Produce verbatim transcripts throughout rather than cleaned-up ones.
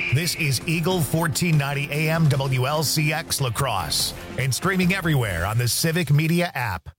This is Eagle fourteen ninety A M W L C X La Crosse and streaming everywhere on the Civic Media app.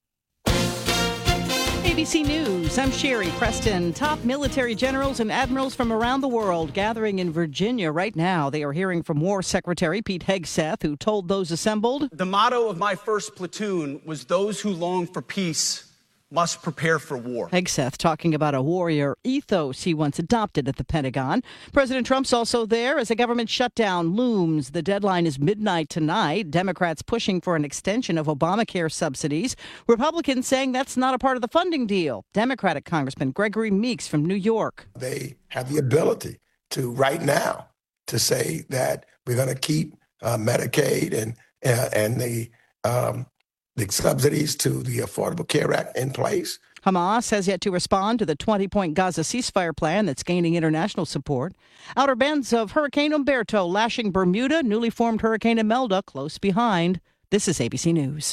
A B C News, I'm Sherry Preston. Top military generals and admirals from around the world gathering in Virginia right now. They are hearing from War Secretary Pete Hegseth, who told those assembled, "The motto of my first platoon was those who long for peace must prepare for war." Hegseth talking about a warrior ethos he once adopted at the Pentagon. President Trump's also there as a government shutdown looms. The deadline is midnight tonight. Democrats pushing for an extension of Obamacare subsidies. Republicans saying that's not a part of the funding deal. Democratic Congressman Gregory Meeks from New York. They have the ability to right now to say that we're going to keep uh, Medicaid and uh, and the um, the subsidies to the Affordable Care Act in place. Hamas has yet to respond to the twenty-point Gaza ceasefire plan that's gaining international support. Outer bands of Hurricane Umberto lashing Bermuda, newly formed Hurricane Imelda close behind. This is A B C News.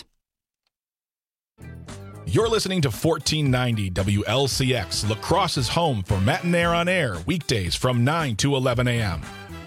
You're listening to fourteen ninety W L C X, La Crosse's home for Matin on Air, weekdays from nine to eleven a.m.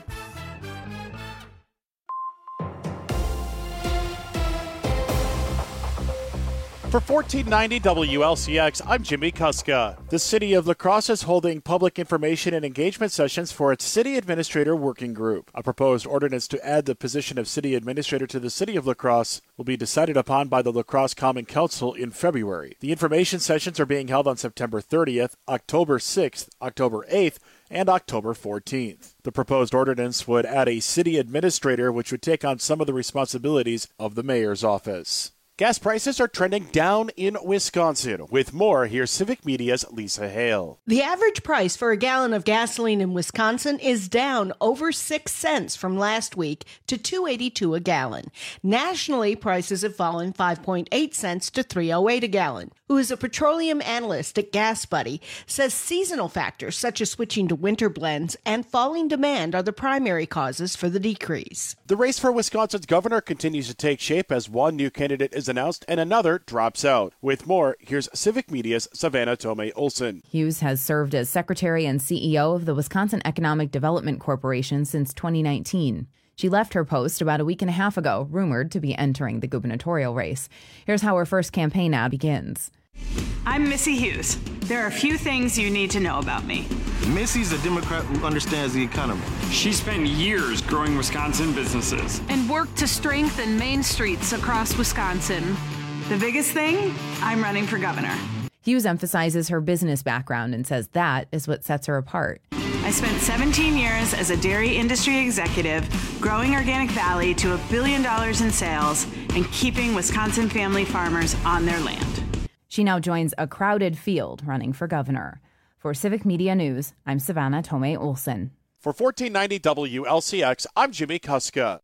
For fourteen ninety W L C X, I'm Jimmy Kuska. The city of La Crosse is holding public information and engagement sessions for its city administrator working group. A proposed ordinance to add the position of city administrator to the city of La Crosse will be decided upon by the La Crosse Common Council in February. The information sessions are being held on September thirtieth, October sixth, October eighth, and October fourteenth. The proposed ordinance would add a city administrator, which would take on some of the responsibilities of the mayor's office. Gas prices are trending down in Wisconsin. With more, here's Civic Media's Lisa Hale. The average price for a gallon of gasoline in Wisconsin is down over six cents from last week to two dollars and eighty-two cents a gallon. Nationally, prices have fallen five point eight cents to three dollars and eight cents a gallon. Who is a petroleum analyst at GasBuddy, says seasonal factors such as switching to winter blends and falling demand are the primary causes for the decrease. The race for Wisconsin's governor continues to take shape as one new candidate is announced and another drops out. With more, here's Civic Media's Savannah Tomei Olson. Hughes has served as secretary and C E O of the Wisconsin Economic Development Corporation since twenty nineteen. She left her post about a week and a half ago, rumored to be entering the gubernatorial race. Here's how her first campaign ad begins. I'm Missy Hughes. There are a few things you need to know about me. Missy's a Democrat who understands the economy. She spent years growing Wisconsin businesses and worked to strengthen main streets across Wisconsin. The biggest thing, I'm running for governor. Hughes emphasizes her business background and says that is what sets her apart. I spent seventeen years as a dairy industry executive, growing Organic Valley to a billion dollars in sales and keeping Wisconsin family farmers on their land. She now joins a crowded field running for governor. For Civic Media News, I'm Savannah Tomei Olson. For fourteen ninety W L C X, I'm Jimmy Kuska.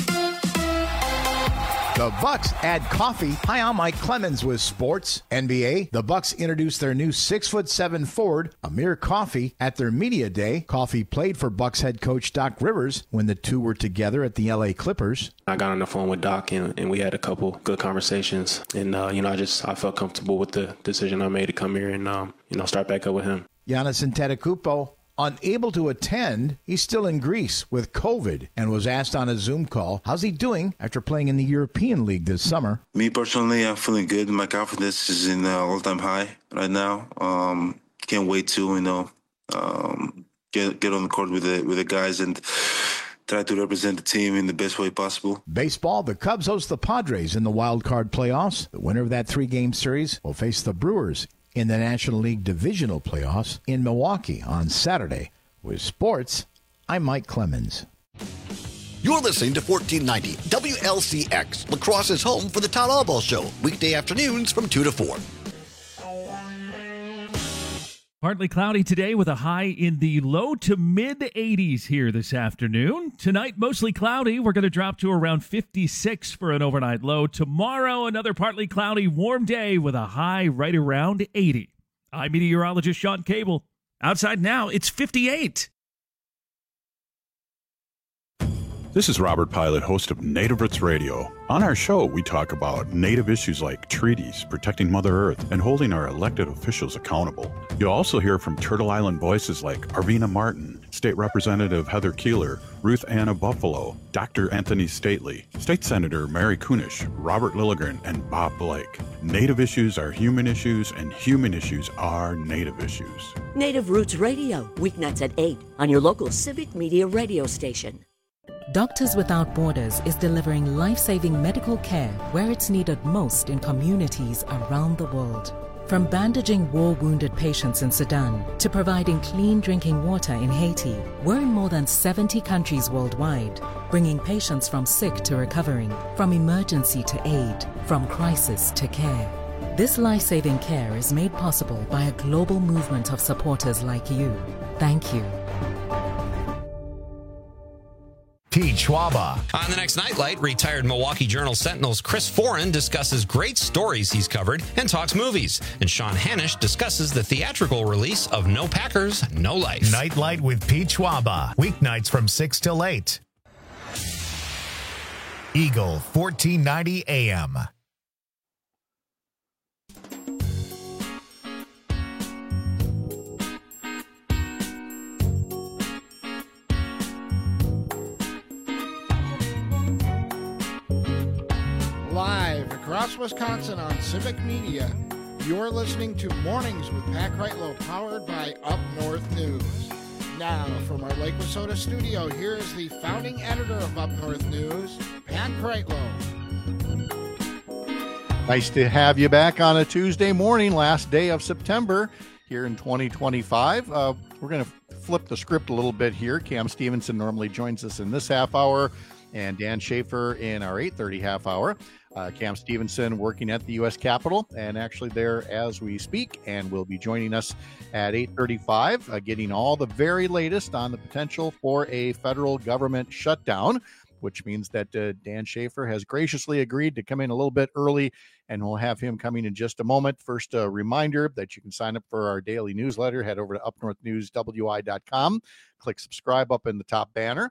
The Bucks add coffee. Hi, I'm Mike Clemens with sports. N B A, the Bucks introduced their new six foot seven forward, Amir Coffey, at their media day. Coffey played for Bucks head coach Doc Rivers when the two were together at the L A Clippers. I got on the phone with Doc and, and we had a couple good conversations. And, uh, you know, I just I felt comfortable with the decision I made to come here and, um, you know, start back up with him. Giannis Antetokounmpo, unable to attend. He's still in Greece with COVID and was asked on a Zoom call, how's he doing after playing in the European League this summer? Me personally, I'm feeling good. My confidence is in uh, all-time high right now. Um, can't wait to, you know, um, get get on the court with the with the guys and try to represent the team in the best way possible. Baseball, the Cubs host the Padres in the wild card playoffs. The winner of that three-game series will face the Brewers in the National League Divisional Playoffs in Milwaukee on Saturday. With sports, I'm Mike Clemens. You're listening to fourteen ninety W L C X, La Crosse's home for the Todd Albaugh Show, weekday afternoons from two to four. Partly cloudy today with a high in the low to mid eighties here this afternoon. Tonight, mostly cloudy. We're going to drop to around fifty-six for an overnight low. Tomorrow, another partly cloudy, warm day with a high right around eighty. I'm meteorologist Sean Cable. Outside now, it's fifty-eight. This is Robert Pilot, host of Native Roots Radio. On our show, we talk about Native issues like treaties, protecting Mother Earth, and holding our elected officials accountable. You'll also hear from Turtle Island voices like Arvina Martin, State Representative Heather Keeler, Ruth Anna Buffalo, Doctor Anthony Stately, State Senator Mary Kunish, Robert Lilligren, and Bob Blake. Native issues are human issues, and human issues are Native issues. Native Roots Radio, weeknights at eight on your local Civic Media radio station. Doctors Without Borders is delivering life-saving medical care where it's needed most in communities around the world. From bandaging war-wounded patients in Sudan to providing clean drinking water in Haiti, we're in more than seventy countries worldwide, bringing patients from sick to recovering, from emergency to aid, from crisis to care. This life-saving care is made possible by a global movement of supporters like you. Thank you. Pete Schwaba. On the next Nightlight, retired Milwaukee Journal Sentinel's Chris Foran discusses great stories he's covered and talks movies. And Sean Hanisch discusses the theatrical release of No Packers, No Life. Nightlight with Pete Schwaba. Weeknights from six till eight. Eagle fourteen ninety A M. Live across Wisconsin on Civic Media, you're listening to Mornings with Pat Kreitlow, powered by Up North News. Now, from our Lake Wissota studio, here is the founding editor of Up North News, Pat Kreitlow. Nice to have you back on a Tuesday morning, last day of September here in twenty twenty-five. Uh, we're going to flip the script a little bit here. Cam Stevenson normally joins us in this half hour, and Dan Schaefer in our eight thirty half hour. Uh, Cam Stevenson working at the U S Capitol and actually there as we speak, and will be joining us at eight thirty-five, uh, getting all the very latest on the potential for a federal government shutdown, which means that uh, Dan Schaefer has graciously agreed to come in a little bit early, and we'll have him coming in just a moment. First, a reminder that you can sign up for our daily newsletter. Head over to up north news w i dot com, click subscribe up in the top banner.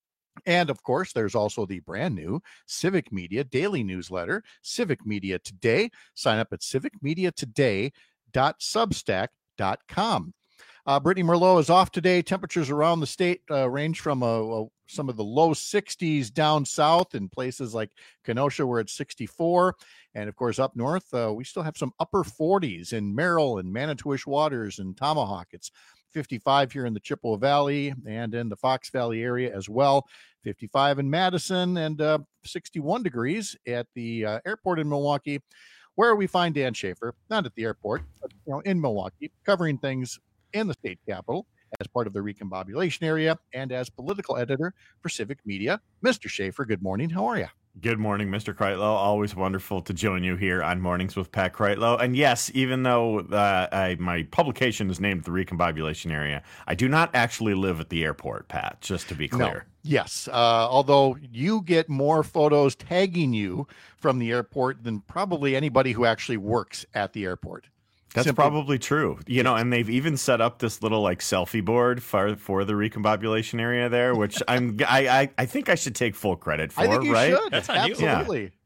And of course, there's also the brand new Civic Media daily newsletter, Civic Media Today. Sign up at civic media today dot substack dot com. Uh, Brittany Merlot is off today. Temperatures around the state uh, range from uh, some of the low sixties down south in places like Kenosha, where it's sixty-four. And of course, up north, uh, we still have some upper forties in Merrill and Manitowish Waters and Tomahawk. It's fifty-five here in the Chippewa Valley and in the Fox Valley area as well. fifty-five in Madison and uh, sixty-one degrees at the uh, airport in Milwaukee, where we find Dan Schaefer, not at the airport, but you know, in Milwaukee, covering things in the state capitol as part of the recombobulation area and as political editor for Civic Media. Mister Schaefer, good morning. How are you? Good morning, Mister Kreitlow. Always wonderful to join you here on Mornings with Pat Kreitlow. And yes, even though uh, I, my publication is named The Recombobulation Area, I do not actually live at the airport, Pat, just to be clear. No. Yes, uh, although you get more photos tagging you from the airport than probably anybody who actually works at the airport. That's Simply. probably true. You know, and they've even set up this little like selfie board for for the recombobulation area there, which I'm I I, I think I should take full credit for. I think you right? should. That's absolutely. Yeah.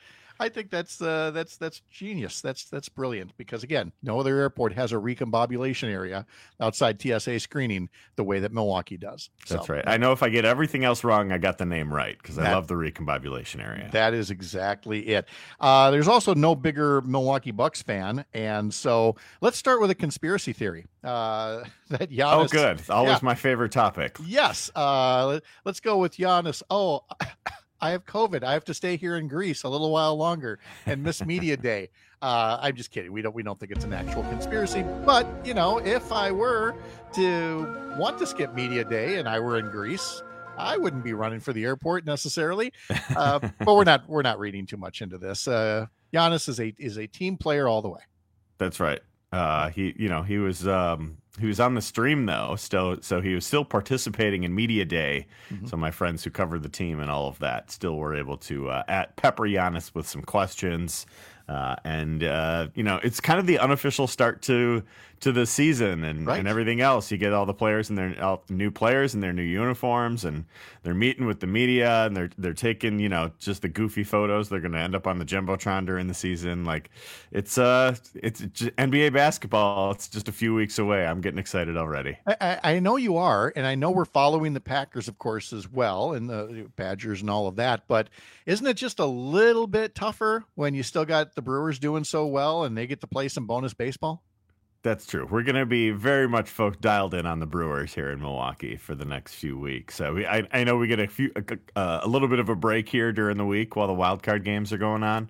I think that's uh, that's that's genius. That's that's brilliant because again, no other airport has a recombobulation area outside T S A screening the way that Milwaukee does. That's so, right. I know if I get everything else wrong, I got the name right because I that, love the recombobulation area. That is exactly it. Uh, there's also no bigger Milwaukee Bucks fan, and so let's start with a conspiracy theory. Uh, that Giannis. Oh, good. Always yeah. my favorite topic. Yes. Uh, let's go with Giannis. Oh. I have COVID. I have to stay here in Greece a little while longer and miss media day. Uh, I'm just kidding. We don't we don't think it's an actual conspiracy. But, you know, if I were to want to skip media day and I were in Greece, I wouldn't be running for the airport necessarily. Uh, but we're not we're not reading too much into this. Uh, Giannis is a is a team player all the way. That's right. Uh, he, you know, he was um, he was on the stream though, still, so he was still participating in media day. Mm-hmm. So my friends who covered the team and all of that still were able to uh, at pepper Giannis with some questions. Uh, and, uh, you know, it's kind of the unofficial start to to the season and, Right. and everything else. You get all the players and their all the new players in their new uniforms, and they're meeting with the media, and they're they're taking, you know, just the goofy photos. They're going to end up on the Jumbotron during the season. Like, it's uh, it's j- N B A basketball. It's just a few weeks away. I'm getting excited already. I, I I know you are, and I know we're following the Packers, of course, as well, and the Badgers and all of that. But isn't it just a little bit tougher when you still got the Brewers doing so well and they get to play some bonus baseball? That's true. We're going to be very much folk dialed in on the Brewers here in Milwaukee for the next few weeks. So we, I, I know we get a few, uh, a little bit of a break here during the week while the wild card games are going on.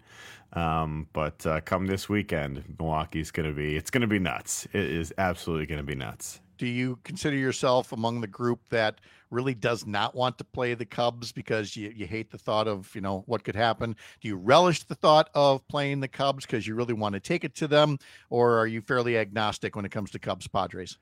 Um, but uh, come this weekend, Milwaukee's going to be, it's going to be nuts. It is absolutely going to be nuts. Do you consider yourself among the group that really does not want to play the Cubs because you, you hate the thought of, you know, what could happen? Do you relish the thought of playing the Cubs because you really want to take it to them? Or are you fairly agnostic when it comes to Cubs Padres?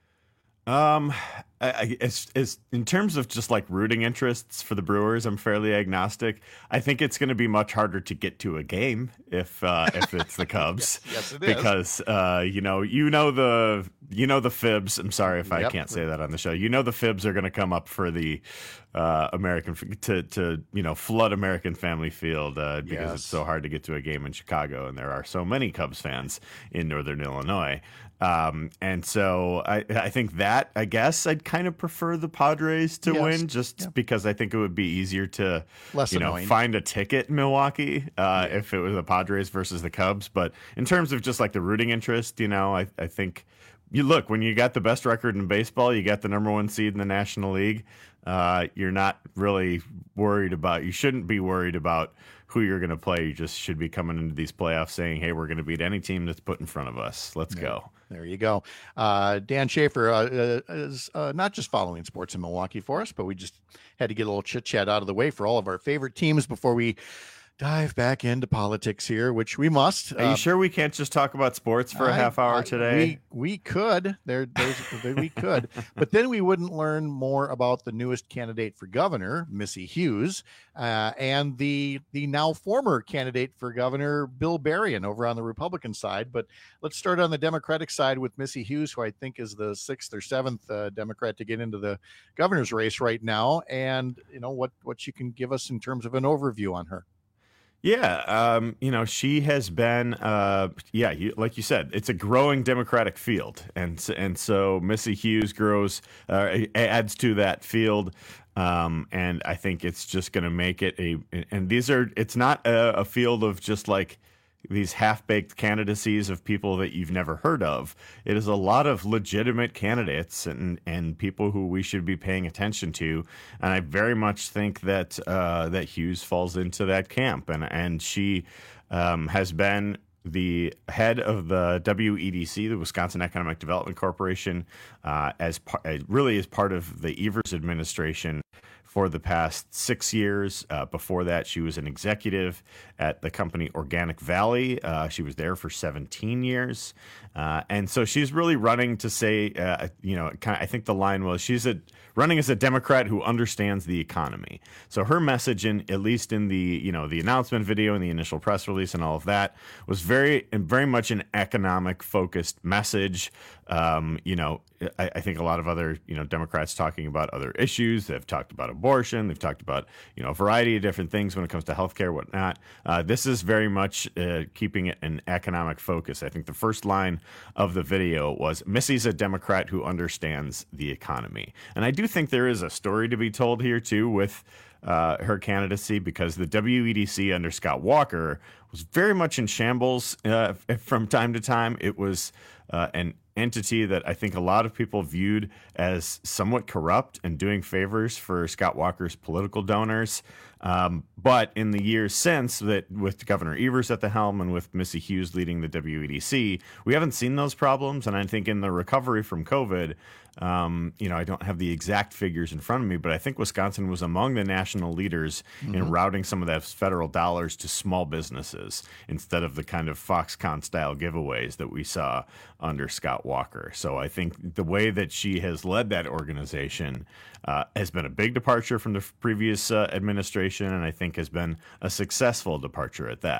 Um, I, I, as, as in terms of just like rooting interests for the Brewers, I'm fairly agnostic. I think it's going to be much harder to get to a game if uh, if it's the Cubs. yes, yes, it is. Because uh, you know, you know the you know the fibs. I'm sorry if I Yep. can't say that on the show. You know the fibs are going to come up for the uh, American to to you know flood American Family Field uh, because Yes. it's so hard to get to a game in Chicago, and there are so many Cubs fans in Northern Illinois. Um, and so I, I think that, I guess I'd kind of prefer the Padres to Yes. win just Yeah. because I think it would be easier to, Less you know, annoying. find a ticket in Milwaukee, uh, if it was the Padres versus the Cubs. But in terms of just like the rooting interest, you know, I, I think you look, when you got the best record in baseball, you got the number one seed in the National League. Uh, you're not really worried about, you shouldn't be worried about who you're going to play. You just should be coming into these playoffs saying, hey, we're going to beat any team that's put in front of us. Let's go. There you go. Uh, Dan Schaefer uh, uh, is uh, not just following sports in Milwaukee for us, but we just had to get a little chit chat out of the way for all of our favorite teams before we dive back into politics here, which we must. Are you sure we can't just talk about sports for a I- half hour I- today? We, we could. There, there's, we could, but then we wouldn't learn more about the newest candidate for governor, Missy Hughes, uh, and the the now former candidate for governor, Bill Berrien, over on the Republican side. But let's start on the Democratic side with Missy Hughes, who I think is the sixth or seventh uh, Democrat to get into the governor's race right now, and you know what what you can give us in terms of an overview on her. Yeah, um, you know, she has been, uh, yeah, you, like you said, it's a growing Democratic field, and s- and so Missy Hughes grows, uh, adds to that field, um, and I think it's just going to make it a. And these are, it's not a, a field of just like these half-baked candidacies of people that you've never heard of. It is a lot of legitimate candidates and and people who we should be paying attention to. And I very much think that uh, that Hughes falls into that camp. And and she um, has been the head of the W E D C, the Wisconsin Economic Development Corporation, uh, as par- really as part of the Evers administration for the past six years. Uh, before that, she was an executive at the company Organic Valley. Uh, she was there for seventeen years. Uh, and so she's really running to say, uh, you know, kind of, I think the line was she's a, running as a Democrat who understands the economy. So her message, in at least in the, you know, the announcement video and the initial press release and all of that, was very, very much an economic focused message. Um, you know, I, I think a lot of other, you know, Democrats talking about other issues. They've talked about abortion. They've talked about, you know, a variety of different things when it comes to healthcare, whatnot. Uh, this is very much uh, keeping it an economic focus. I think the first line of the video was, Missy's a Democrat who understands the economy. And I do think there is a story to be told here, too, with uh, her candidacy, because the W E D C under Scott Walker was very much in shambles uh, from time to time. It was uh, an entity that I think a lot of people viewed as somewhat corrupt and doing favors for Scott Walker's political donors. Um, but in the years since, that with Governor Evers at the helm and with Missy Hughes leading the W E D C, we haven't seen those problems. And I think in the recovery from COVID, um, you know, I don't have the exact figures in front of me, but I think Wisconsin was among the national leaders in Mhm. routing some of those federal dollars to small businesses instead of the kind of Foxconn style giveaways that we saw under Scott Walker. So I think the way that she has led that organization uh, has been a big departure from the previous uh, administration, and I think has been a successful departure at that.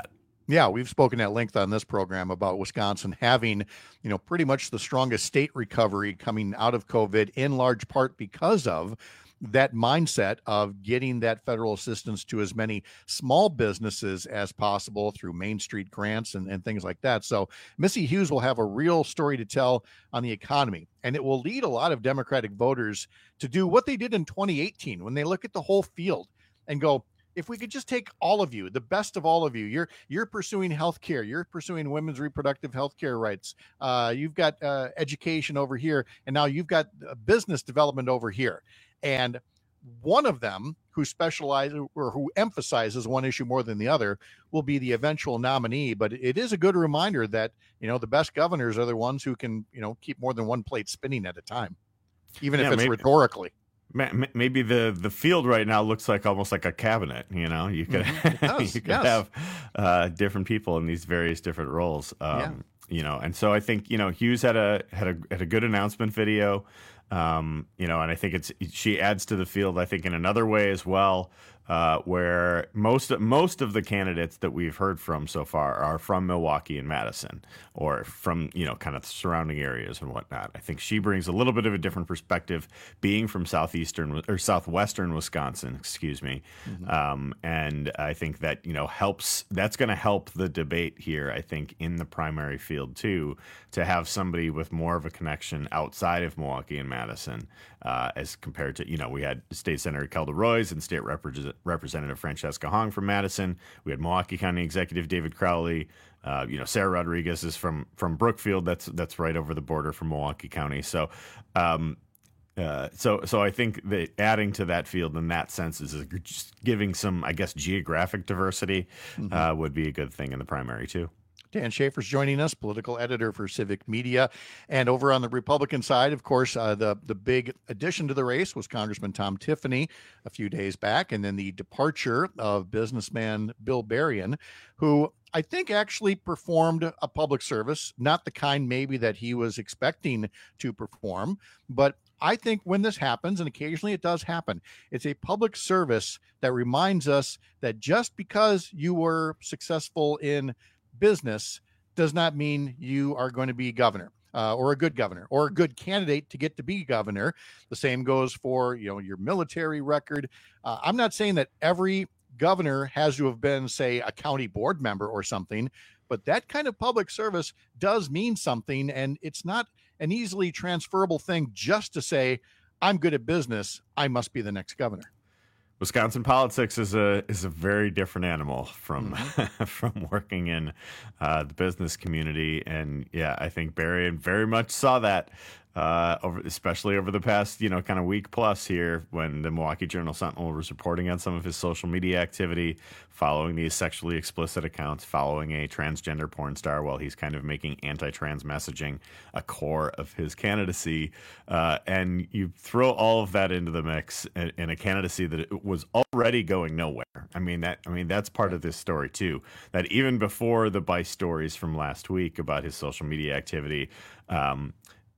Yeah, we've spoken at length on this program about Wisconsin having, you know, pretty much the strongest state recovery coming out of COVID, in large part because of that mindset of getting that federal assistance to as many small businesses as possible through Main Street grants and, and things like that. So Missy Hughes will have a real story to tell on the economy, and it will lead a lot of Democratic voters to do what they did in twenty eighteen when they look at the whole field and go, if we could just take all of you, the best of all of you, you're you're pursuing health care, you're pursuing women's reproductive health care rights, uh, you've got uh, education over here, and now you've got uh, business development over here. And one of them who specializes or who emphasizes one issue more than the other will be the eventual nominee. But it is a good reminder that, you know, the best governors are the ones who can, you know, keep more than one plate spinning at a time, even yeah, if it's maybe, rhetorically. Maybe the, the field right now looks like almost like a cabinet. You know, you could, mm-hmm. you could yes. have uh, different people in these various different roles. Um, yeah. You know, and so I think, you know, Hughes had a had a had a good announcement video. Um, you know, and I think it's she adds to the field, I think, in another way as well, uh, where most most of the candidates that we've heard from so far are from Milwaukee and Madison, or from, you know, kind of surrounding areas and whatnot. I think she brings a little bit of a different perspective, being from southeastern or southwestern Wisconsin, excuse me. Mm-hmm. Um, and I think that, you know, helps. That's going to help the debate here, I think, in the primary field too, to have somebody with more of a connection outside of Milwaukee and Madison, uh, as compared to, you know, we had State Senator Kelda Roys and State Rep- Representative Francesca Hong from Madison. We had Milwaukee County Executive David Crowley. Uh, you know, Sarah Rodriguez is from from Brookfield. That's that's right over the border from Milwaukee County. So, um, uh, so so I think that adding to that field in that sense is just giving some, I guess, geographic diversity mm-hmm. uh, would be a good thing in the primary too. Dan Schaefer's joining us, political editor for Civic Media. And over on the Republican side, of course, uh, the, the big addition to the race was Congressman Tom Tiffany a few days back, and then the departure of businessman Bill Berrien, who I think actually performed a public service, not the kind maybe that he was expecting to perform. But I think when this happens, and occasionally it does happen, it's a public service that reminds us that just because you were successful in business does not mean you are going to be governor, uh, or a good governor, or a good candidate to get to be governor. The same goes for, you know, your military record. Uh, I'm not saying that every governor has to have been, say, a county board member or something, but that kind of public service does mean something, and it's not an easily transferable thing just to say, I'm good at business, I must be the next governor. Wisconsin politics is a is a very different animal from mm-hmm. from working in uh, the business community, and yeah, I think Berrien very much saw that, uh, over, especially over the past, you know, kind of week plus here, when the Milwaukee Journal Sentinel was reporting on some of his social media activity, following these sexually explicit accounts, following a transgender porn star, while he's kind of making anti-trans messaging a core of his candidacy, uh, and you throw all of that into the mix in, in a candidacy that it was already going nowhere. I mean that. I mean that's part of this story too. That even before the Bice stories from last week about his social media activity, um,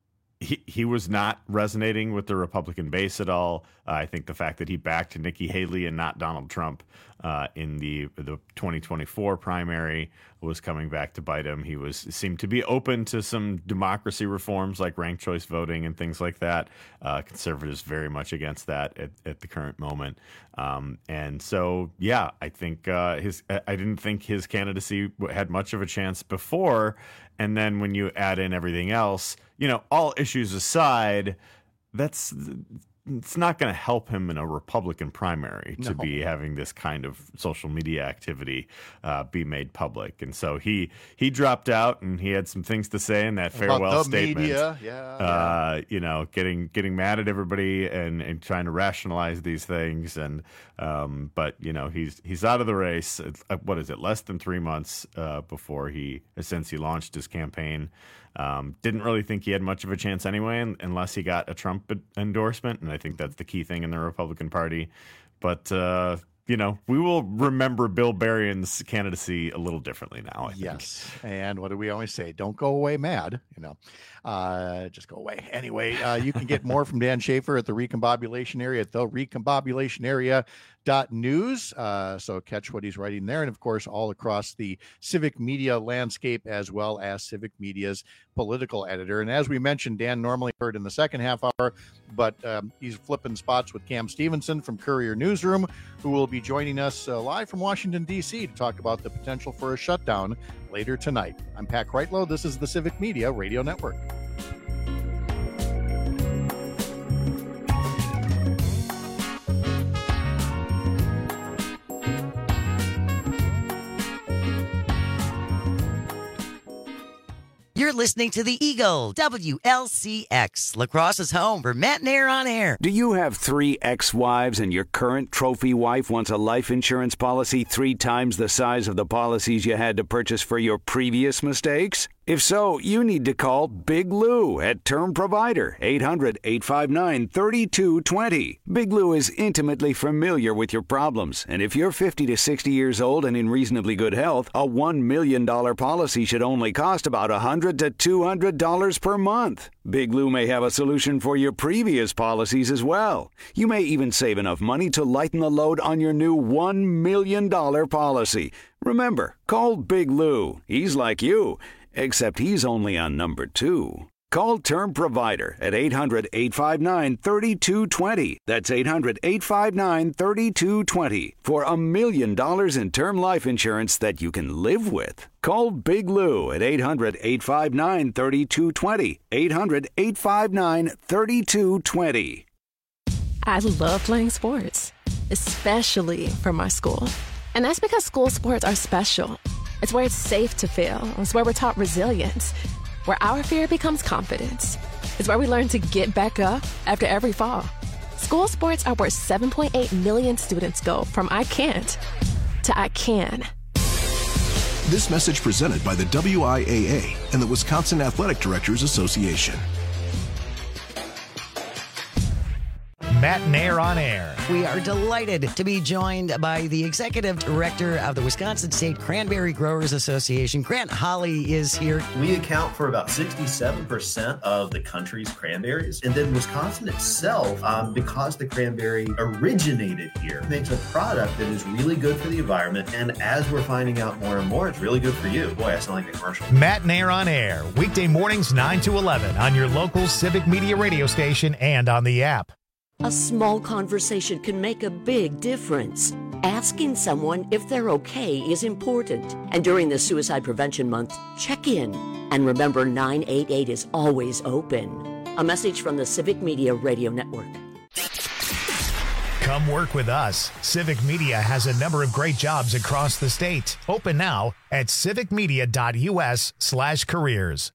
he he was not resonating with the Republican base at all. Uh, I think the fact that he backed Nikki Haley and not Donald Trump uh, in the the twenty twenty-four primary was coming back to bite him. He was seemed to be open to some democracy reforms like ranked choice voting and things like that. Uh, conservatives very much against that at, at the current moment. Um, and so, yeah, I think uh, his I didn't think his candidacy had much of a chance before. And then when you add in everything else, you know, all issues aside, that's it's not going to help him in a Republican primary to no. be having this kind of social media activity uh, be made public. And so he he dropped out, and he had some things to say in that farewell statement. Media. Yeah, uh, yeah. You know, getting getting mad at everybody and, and trying to rationalize these things. And um, but you know, he's he's out of the race. It's, uh, what is it? Less than three months uh, before he since he launched his campaign. Um, didn't really think he had much of a chance anyway, unless he got a Trump endorsement, and I think that's the key thing in the Republican Party. But uh, you know, we will remember Bill Berrien's candidacy a little differently now, I think. Yes, and what do we always say? Don't go away mad, you know. Uh, just go away. Anyway, uh, you can get more from Dan Schaefer at the Recombobulation Area at the recombobulation area dot news. Uh, so catch what he's writing there. And of course, all across the civic media landscape, as well as Civic Media's political editor. And as we mentioned, Dan normally heard in the second half hour, but um, he's flipping spots with Cam Stevenson from Courier Newsroom, who will be joining us uh, live from Washington, D C to talk about the potential for a shutdown later tonight. I'm Pat Kreitlow. This is the Civic Media Radio Network. You're listening to The Eagle, W L C X, La Crosse's home for Matt and Air on Air. Do you have three ex-wives and your current trophy wife wants a life insurance policy three times the size of the policies you had to purchase for your previous mistakes? If so, you need to call Big Lou at Term Provider, eight hundred, eight five nine, three two two zero. Big Lou is intimately familiar with your problems, and if you're fifty to sixty years old and in reasonably good health, a one million dollars policy should only cost about one hundred to two hundred dollars per month. Big Lou may have a solution for your previous policies as well. You may even save enough money to lighten the load on your new one million dollars policy. Remember, call Big Lou. He's like you, except he's only on number two. Call Term Provider at eight hundred, eight five nine, three two two zero. That's eight hundred, eight five nine, three two two zero for a million dollars in term life insurance that you can live with. Call Big Lou at eight hundred, eight five nine, three two two zero. eight hundred, eight five nine, three two two zero. I love playing sports, especially for my school. And that's because school sports are special. It's where it's safe to fail. It's where we're taught resilience, where our fear becomes confidence. It's where we learn to get back up after every fall. School sports are where seven point eight million students go from I can't to I can. This message presented by the W I A A and the Wisconsin Athletic Directors Association. Matt and Air on Air. We are delighted to be joined by the Executive Director of the Wisconsin State Cranberry Growers Association. Grant Holley is here. We account for about sixty-seven percent of the country's cranberries. And then Wisconsin itself, um, because the cranberry originated here, makes a product that is really good for the environment. And as we're finding out more and more, it's really good for you. Boy, I sound like a commercial. Matt and Air on Air, weekday mornings nine to eleven on your local Civic Media radio station and on the app. A small conversation can make a big difference. Asking someone if they're okay is important. And during the Suicide Prevention Month, check in. And remember, nine eight eight is always open. A message from the Civic Media Radio Network. Come work with us. Civic Media has a number of great jobs across the state. Open now at civicmedia.us slash careers.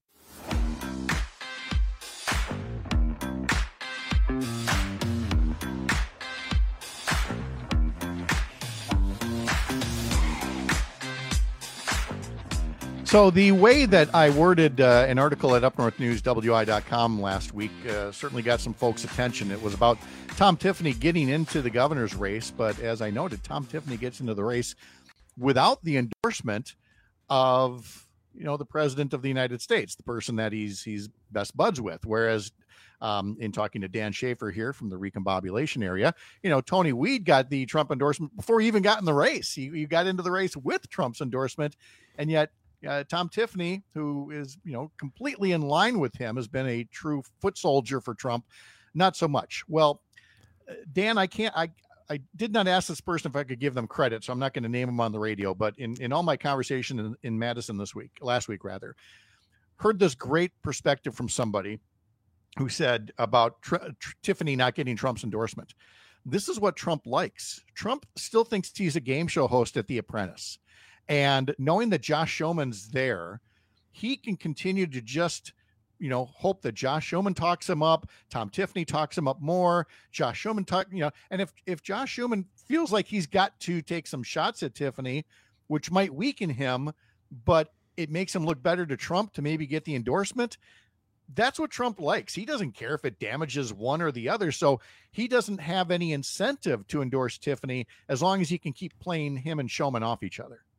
So the way that I worded uh, an article at up north news w i dot com last week uh, certainly got some folks' attention. It was about Tom Tiffany getting into the governor's race, but as I noted, Tom Tiffany gets into the race without the endorsement of, you know, the president of the United States, the person that he's he's best buds with. Whereas um, in talking to Dan Schaefer here from the recombobulation area, you know, Tony Weed got the Trump endorsement before he even got in the race. He, he got into the race with Trump's endorsement, and yet Uh, Tom Tiffany, who is, you know, completely in line with him, has been a true foot soldier for Trump. Not so much. Well, Dan, I can't, I, I did not ask this person if I could give them credit, so I'm not going to name them on the radio, but in, in all my conversation in, in Madison this week, last week rather, heard this great perspective from somebody who said about tr- tr- Tiffany not getting Trump's endorsement. This is what Trump likes. Trump still thinks he's a game show host at The Apprentice. And knowing that Josh Schoeman's there, he can continue to just, you know, hope that Josh Schoeman talks him up. Tom Tiffany talks him up more. Josh Schoeman talk, you know, and if, if Josh Schoeman feels like he's got to take some shots at Tiffany, which might weaken him, but it makes him look better to Trump to maybe get the endorsement, that's what Trump likes. He doesn't care if it damages one or the other. So he doesn't have any incentive to endorse Tiffany as long as he can keep playing him and Schoeman off each other.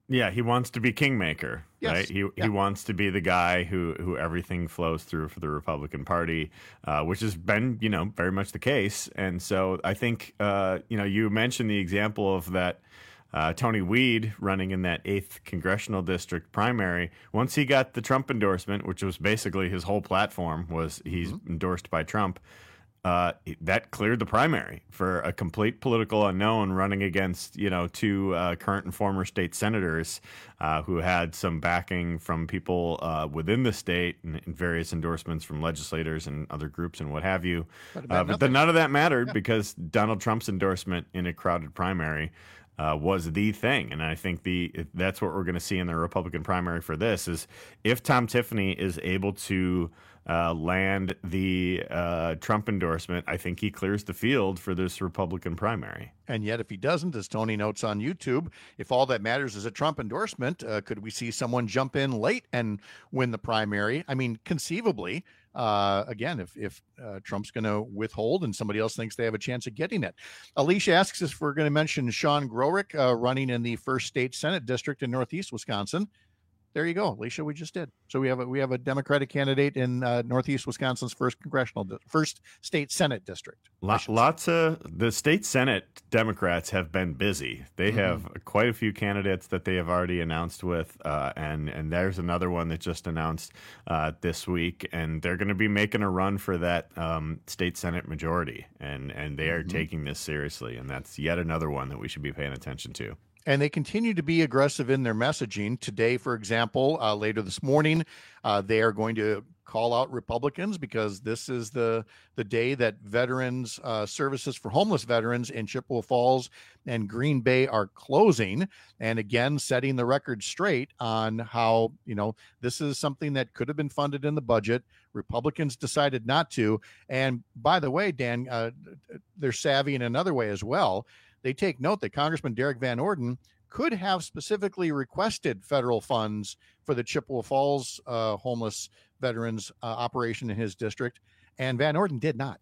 Yeah, he wants to be kingmaker, Yes. right? He Yeah. he wants to be the guy who who everything flows through for the Republican Party, uh, which has been, you know, very much the case. And so I think, uh, you know, you mentioned the example of that uh, Tony Weed running in that eighth congressional district primary. Once he got the Trump endorsement, which was basically his whole platform, was he's mm-hmm. endorsed by Trump. Uh, that cleared the primary for a complete political unknown running against, you know, two uh, current and former state senators uh, who had some backing from people uh, within the state and, and various endorsements from legislators and other groups and what have you. But, uh, but then none of that mattered yeah. because Donald Trump's endorsement in a crowded primary Uh, was the thing. And I think the that's what we're going to see in the Republican primary for this is if Tom Tiffany is able to uh, land the uh, Trump endorsement, I think he clears the field for this Republican primary. And yet if he doesn't, as Tony notes on YouTube, if all that matters is a Trump endorsement, uh, could we see someone jump in late and win the primary? I mean, conceivably, Uh, again, if if uh, Trump's going to withhold and somebody else thinks they have a chance of getting it. Alicia asks us if we're going to mention Sean Grorick uh, running in the first state Senate district in Northeast Wisconsin. There you go, Alicia. We just did. So we have a, we have a Democratic candidate in uh, Northeast Wisconsin's first congressional, di- first state Senate district. Lot, lots of the state Senate Democrats have been busy. They mm-hmm. have quite a few candidates that they have already announced with, uh, and and there's another one that just announced uh, this week, and they're going to be making a run for that um, state Senate majority, and and they are mm-hmm. taking this seriously, and that's yet another one that we should be paying attention to. And they continue to be aggressive in their messaging. Today, for example, uh, later this morning, uh, they are going to call out Republicans because this is the the day that veterans uh, services for homeless veterans in Chippewa Falls and Green Bay are closing. And again, setting the record straight on how, you know, this is something that could have been funded in the budget. Republicans decided not to. And by the way, Dan, uh, they're savvy in another way as well. They take note that Congressman Derek Van Orden could have specifically requested federal funds for the Chippewa Falls uh, homeless veterans uh, operation in his district, and Van Orden did not.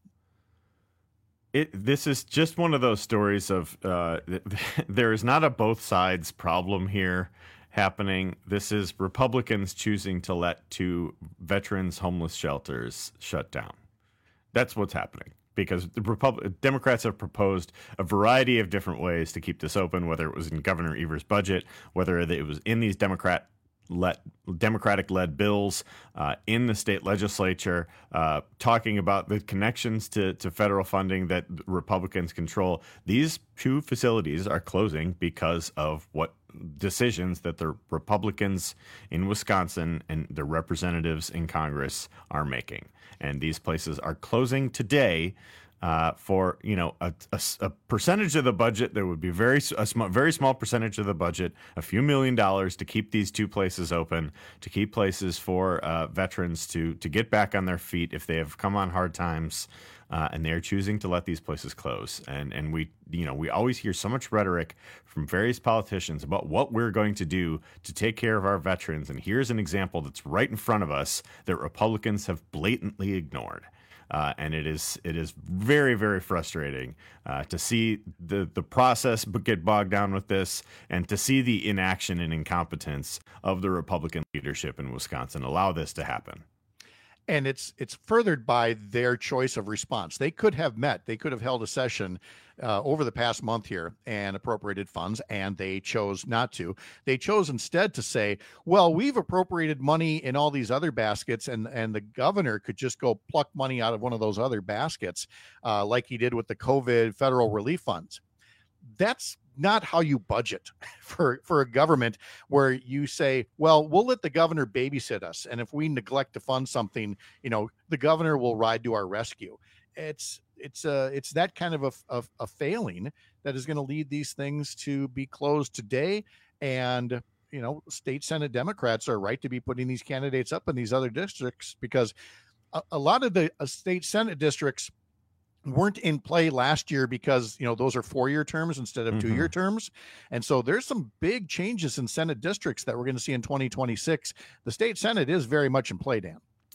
It, this is just one of those stories of uh, there is not a both sides problem here happening. This is Republicans choosing to let two veterans homeless shelters shut down. That's what's happening. Because the Repub- Democrats have proposed a variety of different ways to keep this open, whether it was in Governor Evers' budget, whether it was in these Democrat let Democratic-led bills uh, in the state legislature, uh, talking about the connections to, to federal funding that Republicans control. These two facilities are closing because of what decisions that the Republicans in Wisconsin and the representatives in Congress are making. And these places are closing today uh, for, you know, a, a, a percentage of the budget. There would be very a sm- very small percentage of the budget, a few million dollars to keep these two places open, to keep places for uh, veterans to to get back on their feet if they have come on hard times. Uh, and they're choosing to let these places close. And and we, you know, we always hear so much rhetoric from various politicians about what we're going to do to take care of our veterans. And here's an example that's right in front of us that Republicans have blatantly ignored. Uh, and it is it is very, very frustrating uh, to see the, the process get bogged down with this and to see the inaction and incompetence of the Republican leadership in Wisconsin allow this to happen. And it's it's furthered by their choice of response. They could have met, they could have held a session uh, over the past month here and appropriated funds, and they chose not to. They chose instead to say, well, we've appropriated money in all these other baskets, and, and the governor could just go pluck money out of one of those other baskets, uh, like he did with the COVID federal relief funds. That's not how you budget for, for a government where you say, well, we'll let the governor babysit us. And if we neglect to fund something, you know, the governor will ride to our rescue. It's, it's uh it's that kind of a, a, a failing that is going to lead these things to be closed today. And, you know, state Senate Democrats are right to be putting these candidates up in these other districts because a, a lot of the uh, state Senate districts weren't in play last year because, you know, those are four-year terms instead of mm-hmm. two-year terms. And so there's some big changes in Senate districts that we're going to see in twenty twenty-six. The state Senate is very much in play, Dan.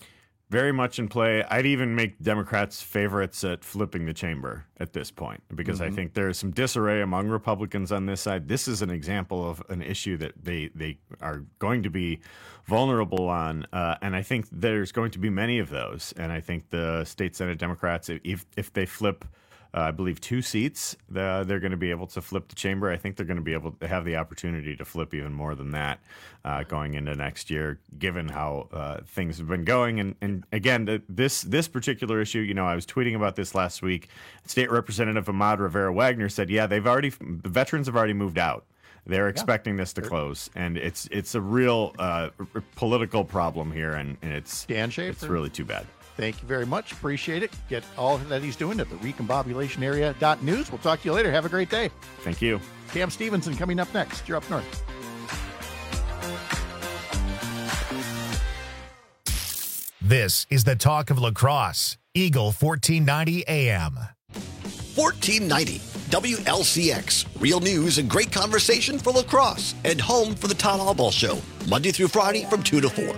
very much in play. I'd even make Democrats favorites at flipping the chamber at this point, because mm-hmm. I think there's some disarray among Republicans on this side. This is an example of an issue that they, they are going to be vulnerable on, uh, and I think there's going to be many of those. And I think the state Senate Democrats, if if they flip, Uh, I believe two seats, the, they're going to be able to flip the chamber. I think they're going to be able to have the opportunity to flip even more than that uh, going into next year, given how uh, things have been going. And, and again, the, this this particular issue, you know, I was tweeting about this last week. State Representative Ahmad Rivera-Wagner said, yeah, they've already, the veterans have already moved out. They're expecting yeah. this to close, and it's it's a real uh, political problem here, and, and it's, Dan Schaefer. It's really too bad. Thank you very much. Appreciate it. Get all that he's doing at the recombobulation area dot news. We'll talk to you later. Have a great day. Thank you. Cam Stevenson coming up next. You're up north. This is the talk of La Crosse. Eagle fourteen ninety A M. fourteen ninety W L C X. Real news and great conversation for La Crosse. And home for the Todd Albaugh Show. Monday through Friday from two to four.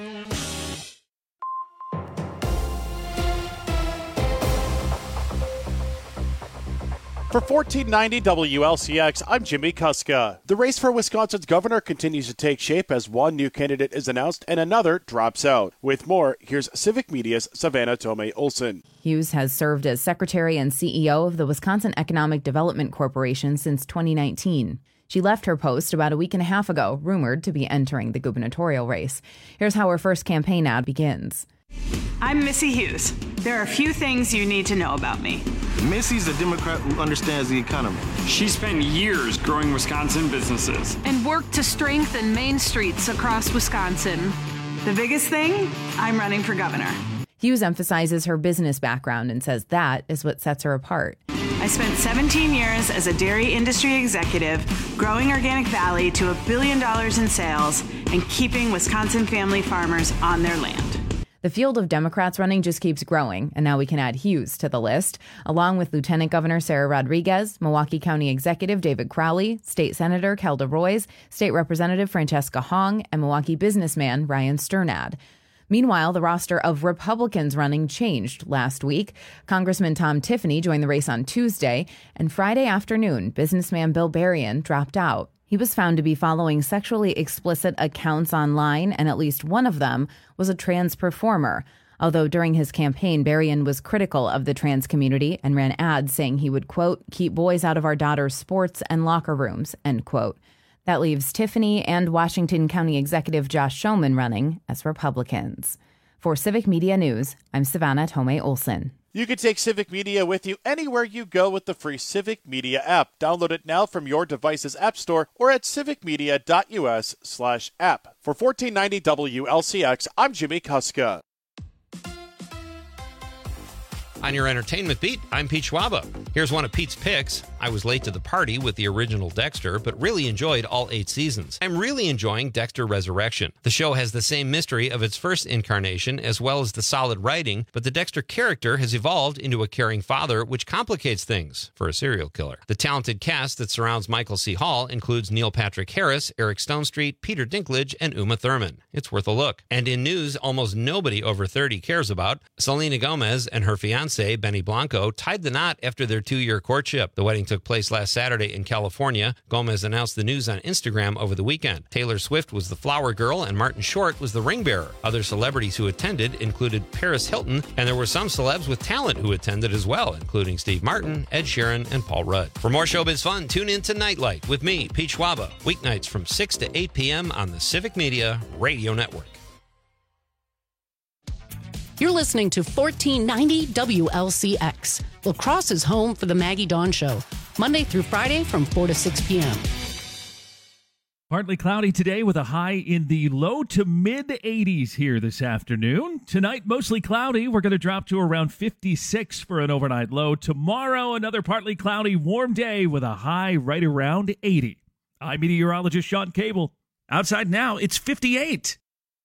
For fourteen ninety W L C X, I'm Jimmy Kuska. The race for Wisconsin's governor continues to take shape as one new candidate is announced and another drops out. With more, here's Civic Media's Savannah Tomei Olson. Hughes has served as secretary and C E O of the Wisconsin Economic Development Corporation since twenty nineteen. She left her post about a week and a half ago, rumored to be entering the gubernatorial race. Here's how her first campaign ad begins. I'm Missy Hughes. There are a few things you need to know about me. Missy's a Democrat who understands the economy. She spent years growing Wisconsin businesses and worked to strengthen main streets across Wisconsin. The biggest thing? I'm running for governor. Hughes emphasizes her business background and says that is what sets her apart. I spent seventeen years as a dairy industry executive, growing Organic Valley to a billion dollars in sales and keeping Wisconsin family farmers on their land. The field of Democrats running just keeps growing, and now we can add Hughes to the list, along with Lieutenant Governor Sarah Rodriguez, Milwaukee County Executive David Crowley, State Senator Kelda Roys, State Representative Francesca Hong, and Milwaukee businessman Ryan Sternad. Meanwhile, the roster of Republicans running changed last week. Congressman Tom Tiffany joined the race on Tuesday, and Friday afternoon, businessman Bill Berrien dropped out. He was found to be following sexually explicit accounts online, and at least one of them was a trans performer. Although during his campaign, Berrien was critical of the trans community and ran ads saying he would, quote, keep boys out of our daughters' sports and locker rooms, end quote. That leaves Tiffany and Washington County Executive Josh Schoeman running as Republicans. For Civic Media News, I'm Savannah Tomei Olson. You can take Civic Media with you anywhere you go with the free Civic Media app. Download it now from your device's app store or at civicmedia.us slash app. For fourteen ninety W L C X, I'm Jimmy Kuska. On your entertainment beat, I'm Pete Schwaba. Here's one of Pete's picks. I was late to the party with the original Dexter, but really enjoyed all eight seasons. I'm really enjoying Dexter Resurrection. The show has the same mystery of its first incarnation, as well as the solid writing, but the Dexter character has evolved into a caring father, which complicates things for a serial killer. The talented cast that surrounds Michael C. Hall includes Neil Patrick Harris, Eric Stonestreet, Peter Dinklage, and Uma Thurman. It's worth a look. And in news almost nobody over thirty cares about, Selena Gomez and her fiancé, Benny Blanco, tied the knot after their two-year courtship. The wedding took place last Saturday in California. Gomez announced the news on Instagram over the weekend. Taylor Swift was the flower girl and Martin Short was the ring bearer. Other celebrities who attended included Paris Hilton, and there were some celebs with talent who attended as well, including Steve Martin, Ed Sheeran, and Paul Rudd. For more showbiz fun, tune in to Nightlight with me, Pete Schwaba, weeknights from six to eight p.m. on the Civic Media Radio Network. You're listening to fourteen ninety W L C X. La Crosse is home for the Maggie Dawn Show, Monday through Friday from four to six p.m. Partly cloudy today with a high in the low to mid eighties here this afternoon. Tonight, mostly cloudy. We're going to drop to around fifty-six for an overnight low. Tomorrow, another partly cloudy, warm day with a high right around eighty. I'm meteorologist Sean Cable. Outside now, it's fifty-eight.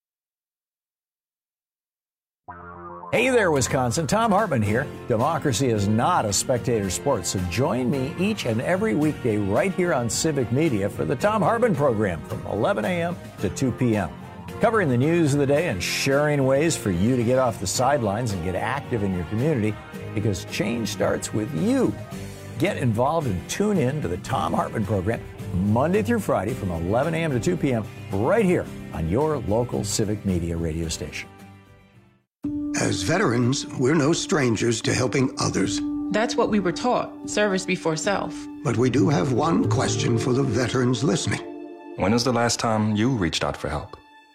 Hey there, Wisconsin. Tom Hartman here. Democracy is not a spectator sport, so join me each and every weekday right here on Civic Media for the Tom Hartman program from eleven a.m. to two p.m. Covering the news of the day and sharing ways for you to get off the sidelines and get active in your community, because change starts with you. Get involved and tune in to the Thom Hartmann program Monday through Friday from eleven a.m. to two p.m. right here on your local Civic Media radio station. As veterans, we're no strangers to helping others. That's what we were taught, service before self. But we do have one question for the veterans listening. When was the last time you reached out for help?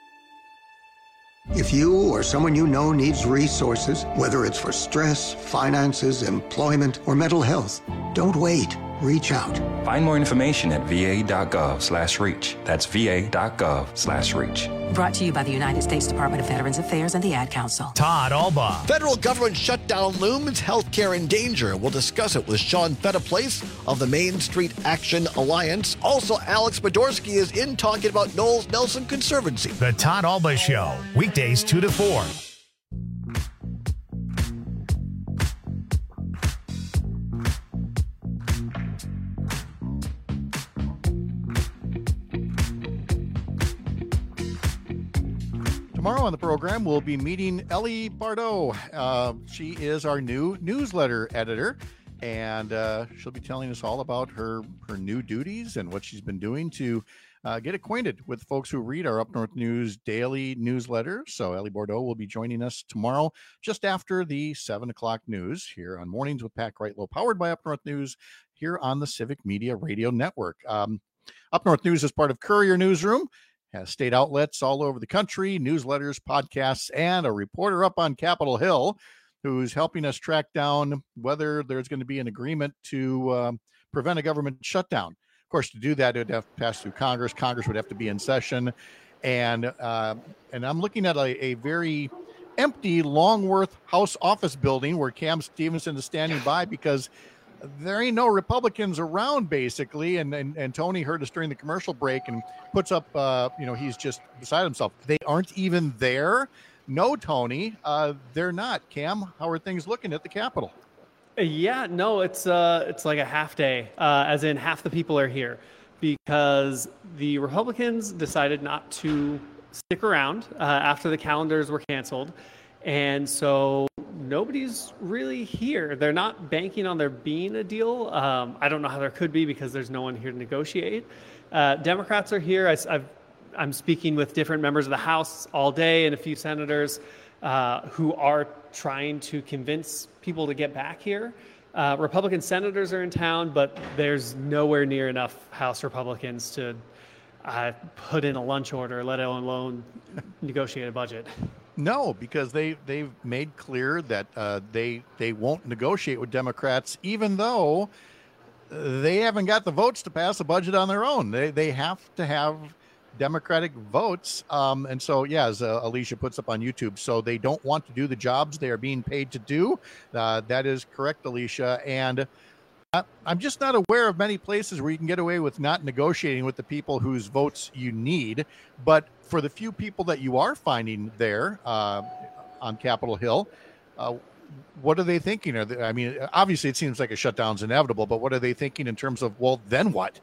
If you or someone you know needs resources, whether it's for stress, finances, employment, or mental health, don't wait. Reach out. Find more information at va.gov slash reach. That's va.gov slash reach. Brought to you by the United States Department of Veterans Affairs and the Ad Council. Todd Alba. Federal government shutdown looms, healthcare in danger. We'll discuss it with Sean Fetaplace of the Main Street Action Alliance. Also, Alex Podorsky is in talking about Knowles Nelson Conservancy. The Todd Alba Show, weekdays two to four. Tomorrow on the program, we'll be meeting Ellie Bardot. Uh, she is our new newsletter editor, and uh, she'll be telling us all about her, her new duties and what she's been doing to uh, get acquainted with folks who read our Up North News daily newsletter. So Ellie Bardot will be joining us tomorrow just after the seven o'clock news here on Mornings with Pat Kreitlow, powered by Up North News here on the Civic Media Radio Network. Um, Up North News is part of Courier Newsroom. Has state outlets all over the country, newsletters, podcasts, and a reporter up on Capitol Hill who's helping us track down whether there's going to be an agreement to uh, prevent a government shutdown. Of course, to do that, it would have to pass through Congress. Congress would have to be in session. And uh, and I'm looking at a, a very empty Longworth House office building where Cam Stevenson is standing by because there ain't no Republicans around, basically. And, and and Tony heard us during the commercial break and puts up, uh, you know, he's just beside himself. They aren't even there. No, Tony, uh, they're not. Cam, how are things looking at the Capitol? Yeah, no, it's uh, it's like a half day, uh, as in half the people are here because the Republicans decided not to stick around uh, after the calendars were canceled. And so nobody's really here. They're not banking on there being a deal. Um, I don't know how there could be because there's no one here to negotiate. Uh, Democrats are here. I, I've, I'm speaking with different members of the House all day and a few senators uh, who are trying to convince people to get back here. Uh, Republican senators are in town, but there's nowhere near enough House Republicans to uh, put in a lunch order, let alone negotiate a budget. No, because they they've made clear that uh, they they won't negotiate with Democrats, even though they haven't got the votes to pass a budget on their own. They they have to have Democratic votes, um, and so yeah, as uh, Alicia puts up on YouTube, so they don't want to do the jobs they are being paid to do. Uh, that is correct, Alicia, and I, I'm just not aware of many places where you can get away with not negotiating with the people whose votes you need, but for the few people that you are finding there uh, on Capitol Hill, uh, what are they thinking? Are they, I mean, obviously it seems like a shutdown's inevitable, but what are they thinking in terms of, well, then what?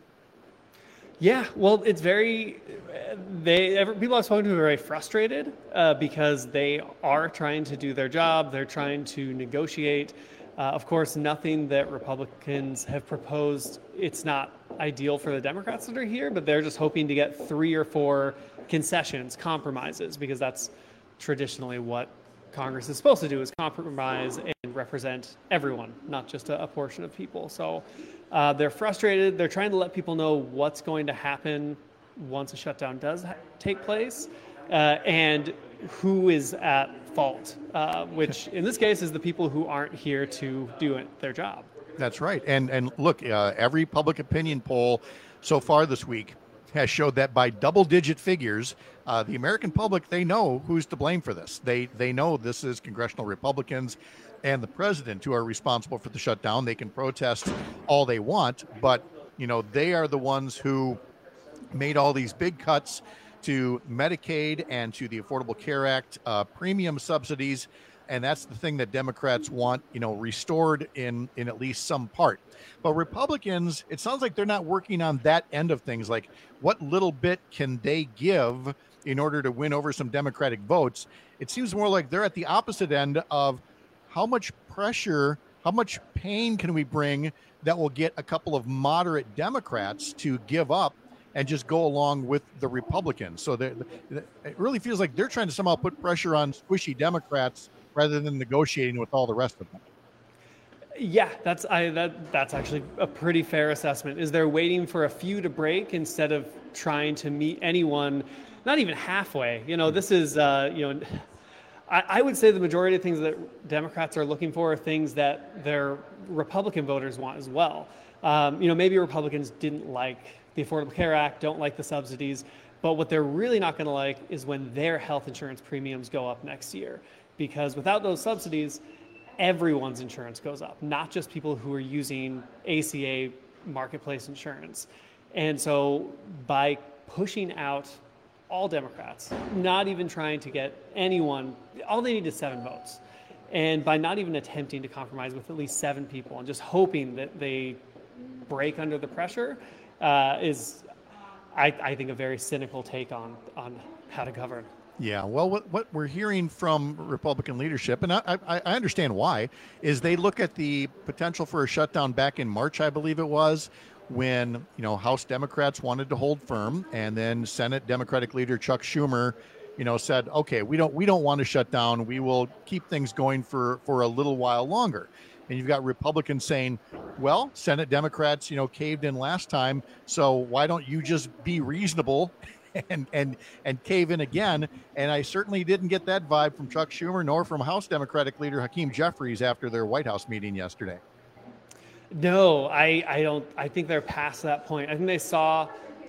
Yeah, well, it's very, they every, people I've spoken to are very frustrated uh, because they are trying to do their job. They're trying to negotiate. Uh, of course, nothing that Republicans have proposed, it's not ideal for the Democrats that are here, but they're just hoping to get three or four concessions, compromises, because that's traditionally what Congress is supposed to do, is compromise and represent everyone, not just a, a portion of people. So uh, they're frustrated. They're trying to let people know what's going to happen once a shutdown does ha- take place uh, and who is at fault, uh, which in this case is the people who aren't here to do it, their job. That's right. And and look, uh, every public opinion poll so far this week has showed that by double-digit figures, uh, the American public, they know who's to blame for this. They they know this is congressional Republicans and the president who are responsible for the shutdown. They can protest all they want, but you know they are the ones who made all these big cuts to Medicaid and to the Affordable Care Act, uh, premium subsidies. And that's the thing that Democrats want, you know, restored in, in at least some part. But Republicans, it sounds like they're not working on that end of things. Like, what little bit can they give in order to win over some Democratic votes. It seems more like they're at the opposite end of how much pressure, how much pain can we bring that will get a couple of moderate Democrats to give up and just go along with the Republicans. So it really feels like they're trying to somehow put pressure on squishy Democrats rather than negotiating with all the rest of them. Yeah, that's I that that's actually a pretty fair assessment. Is they're waiting for a few to break instead of trying to meet anyone, not even halfway. You know, this is uh, you know, I, I would say the majority of things that Democrats are looking for are things that their Republican voters want as well. Um, you know, maybe Republicans didn't like the Affordable Care Act, don't like the subsidies, but what they're really not going to like is when their health insurance premiums go up next year, because without those subsidies, everyone's insurance goes up, not just people who are using A C A marketplace insurance. And so by pushing out all Democrats, not even trying to get anyone, all they need is seven votes. And by not even attempting to compromise with at least seven people and just hoping that they break under the pressure uh, is, I, I think, a very cynical take on, on how to govern. Yeah, well, what, what we're hearing from Republican leadership, and I, I, I understand why, is they look at the potential for a shutdown back in March, I believe it was, when, you know, House Democrats wanted to hold firm, and then Senate Democratic leader Chuck Schumer, you know, said, okay, we don't we don't want to shut down. We will keep things going for, for a little while longer. And you've got Republicans saying, well, Senate Democrats, you know, caved in last time, so why don't you just be reasonable and and and cave in again? And I certainly didn't get that vibe from Chuck Schumer nor from House Democratic leader Hakeem Jeffries after their White House meeting yesterday. No, I, I don't. I think they're past that point. I think they saw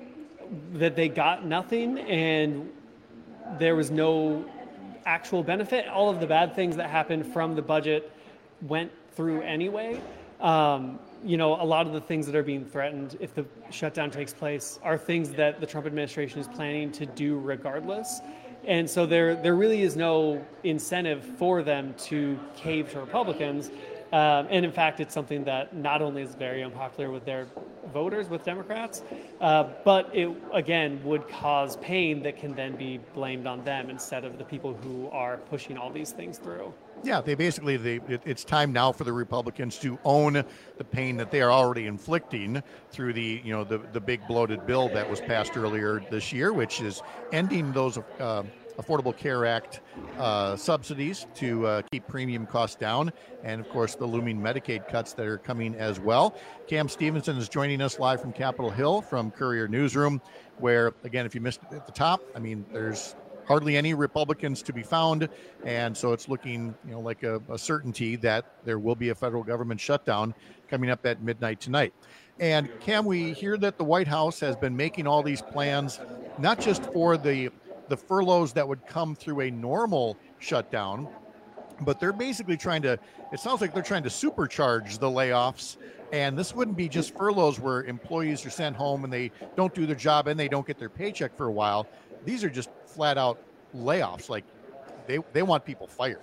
that they got nothing and there was no actual benefit. All of the bad things that happened from the budget went through anyway. Um, you know, a lot of the things that are being threatened if the shutdown takes place are things that the Trump administration is planning to do regardless. And so there there really is no incentive for them to cave to Republicans. Um, and in fact, it's something that not only is very unpopular with their voters, with Democrats, uh, but it, again, would cause pain that can then be blamed on them instead of the people who are pushing all these things through. Yeah, they basically, they, it, it's time now for the Republicans to own the pain that they are already inflicting through the, you know, the, the big bloated bill that was passed earlier this year, which is ending those uh, Affordable Care Act uh, subsidies to uh, keep premium costs down, and of course the looming Medicaid cuts that are coming as well. Cam Stevenson is joining us live from Capitol Hill from Courier Newsroom, where, again, if you missed it at the top, I mean, there's hardly any Republicans to be found, and so it's looking, you know, like a, a certainty that there will be a federal government shutdown coming up at midnight tonight. And Cam, we hear that the White House has been making all these plans, not just for the the furloughs that would come through a normal shutdown, but they're basically trying to, it sounds like they're trying to supercharge the layoffs. And this wouldn't be just furloughs where employees are sent home and they don't do their job and they don't get their paycheck for a while. These are just flat out layoffs. Like they, they want people fired.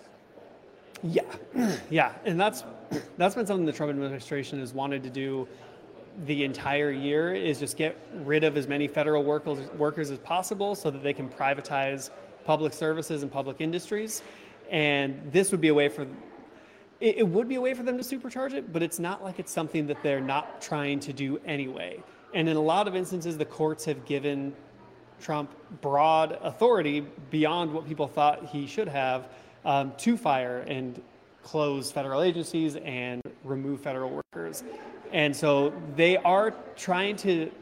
Yeah. Yeah. And that's, that's been something the Trump administration has wanted to do the entire year, is just get rid of as many federal workers, workers as possible so that they can privatize public services and public industries. And this would be a way for, it, it would be a way for them to supercharge it, but it's not like it's something that they're not trying to do anyway. And in a lot of instances, the courts have given Trump broad authority beyond what people thought he should have um, to fire and close federal agencies and remove federal workers. And so they are trying to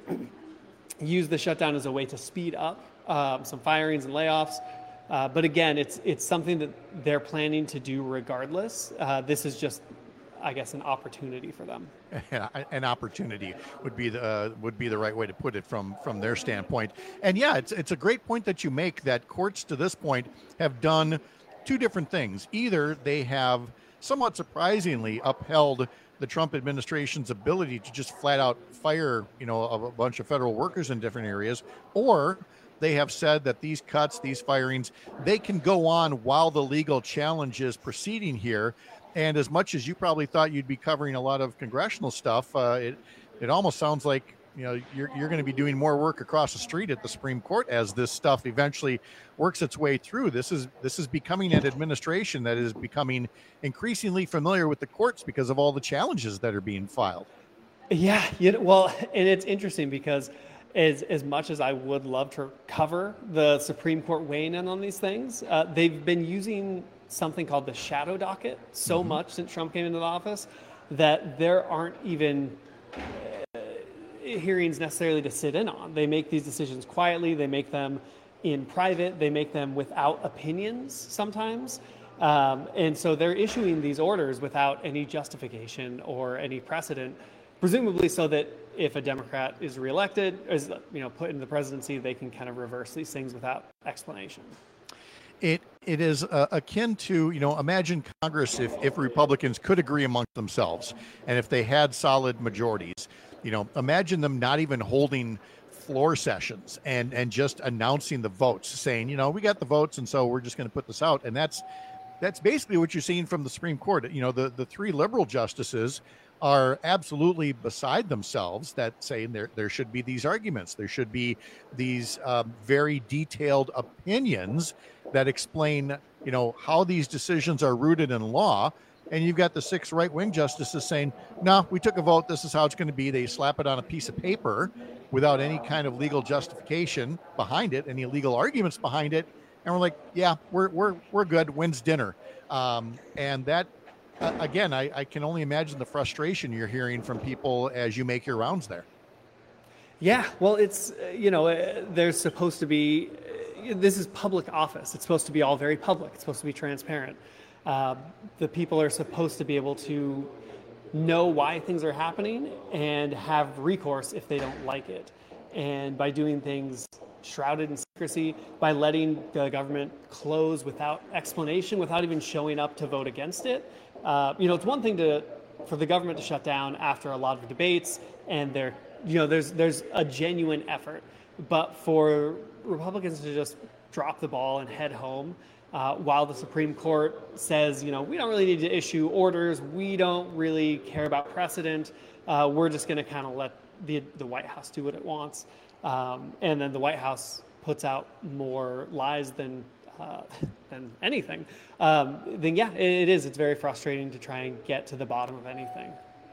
use the shutdown as a way to speed up um, some firings and layoffs. Uh, but again, it's it's something that they're planning to do regardless. Uh, this is just, I guess, an opportunity for them. Yeah, an opportunity would be the uh, would be the right way to put it from from their standpoint. And yeah, it's it's a great point that you make, that courts to this point have done two different things. Either they have somewhat surprisingly upheld the Trump administration's ability to just flat out fire, you know, a, a bunch of federal workers in different areas, or they have said that these cuts, these firings, they can go on while the legal challenge is proceeding here. And as much as you probably thought you'd be covering a lot of congressional stuff, uh, it it almost sounds like, you know, you're, you're going to be doing more work across the street at the Supreme Court as this stuff eventually works its way through. This is this is becoming an administration that is becoming increasingly familiar with the courts because of all the challenges that are being filed. Yeah, you know, well, and it's interesting because as as much as I would love to cover the Supreme Court weighing in on these things, uh, they've been using something called the shadow docket so mm-hmm. much since Trump came into the office that there aren't even uh, hearings necessarily to sit in on. They make these decisions quietly. They make them in private. They make them without opinions sometimes. Um, and so they're issuing these orders without any justification or any precedent, presumably so that if a Democrat is reelected, is you know put into the presidency, they can kind of reverse these things without explanation. It it is uh, akin to, you know, imagine Congress if, if Republicans could agree amongst themselves and if they had solid majorities. You know, imagine them not even holding floor sessions and, and just announcing the votes, saying, you know, we got the votes and so we're just going to put this out. And that's that's basically what you're seeing from the Supreme Court. You know, the, the three liberal justices are absolutely beside themselves that saying there there should be these arguments. There should be these um, very detailed opinions that explain, you know, how these decisions are rooted in law. And you've got the six right-wing justices saying, no, we took a vote. This is how it's going to be. They slap it on a piece of paper without any kind of legal justification behind it, any legal arguments behind it. And we're like, yeah, we're we're we're good. When's dinner? Um, and that, uh, again, I, I can only imagine the frustration you're hearing from people as you make your rounds there. Yeah, well, it's, uh, you know, uh, there's supposed to be, uh, this is public office. It's supposed to be all very public. It's supposed to be transparent. Uh, the people are supposed to be able to know why things are happening and have recourse if they don't like it. And by doing things shrouded in secrecy, by letting the government close without explanation, without even showing up to vote against it, uh, you know, it's one thing to for the government to shut down after a lot of debates and there, you know, there's there's a genuine effort, but for Republicans to just drop the ball and head home. Uh, while the Supreme Court says, you know, we don't really need to issue orders, we don't really care about precedent, uh, we're just going to kind of let the the White House do what it wants. Um, and then the White House puts out more lies than uh, than anything. Um, then, yeah, it, it is. It's very frustrating to try and get to the bottom of anything.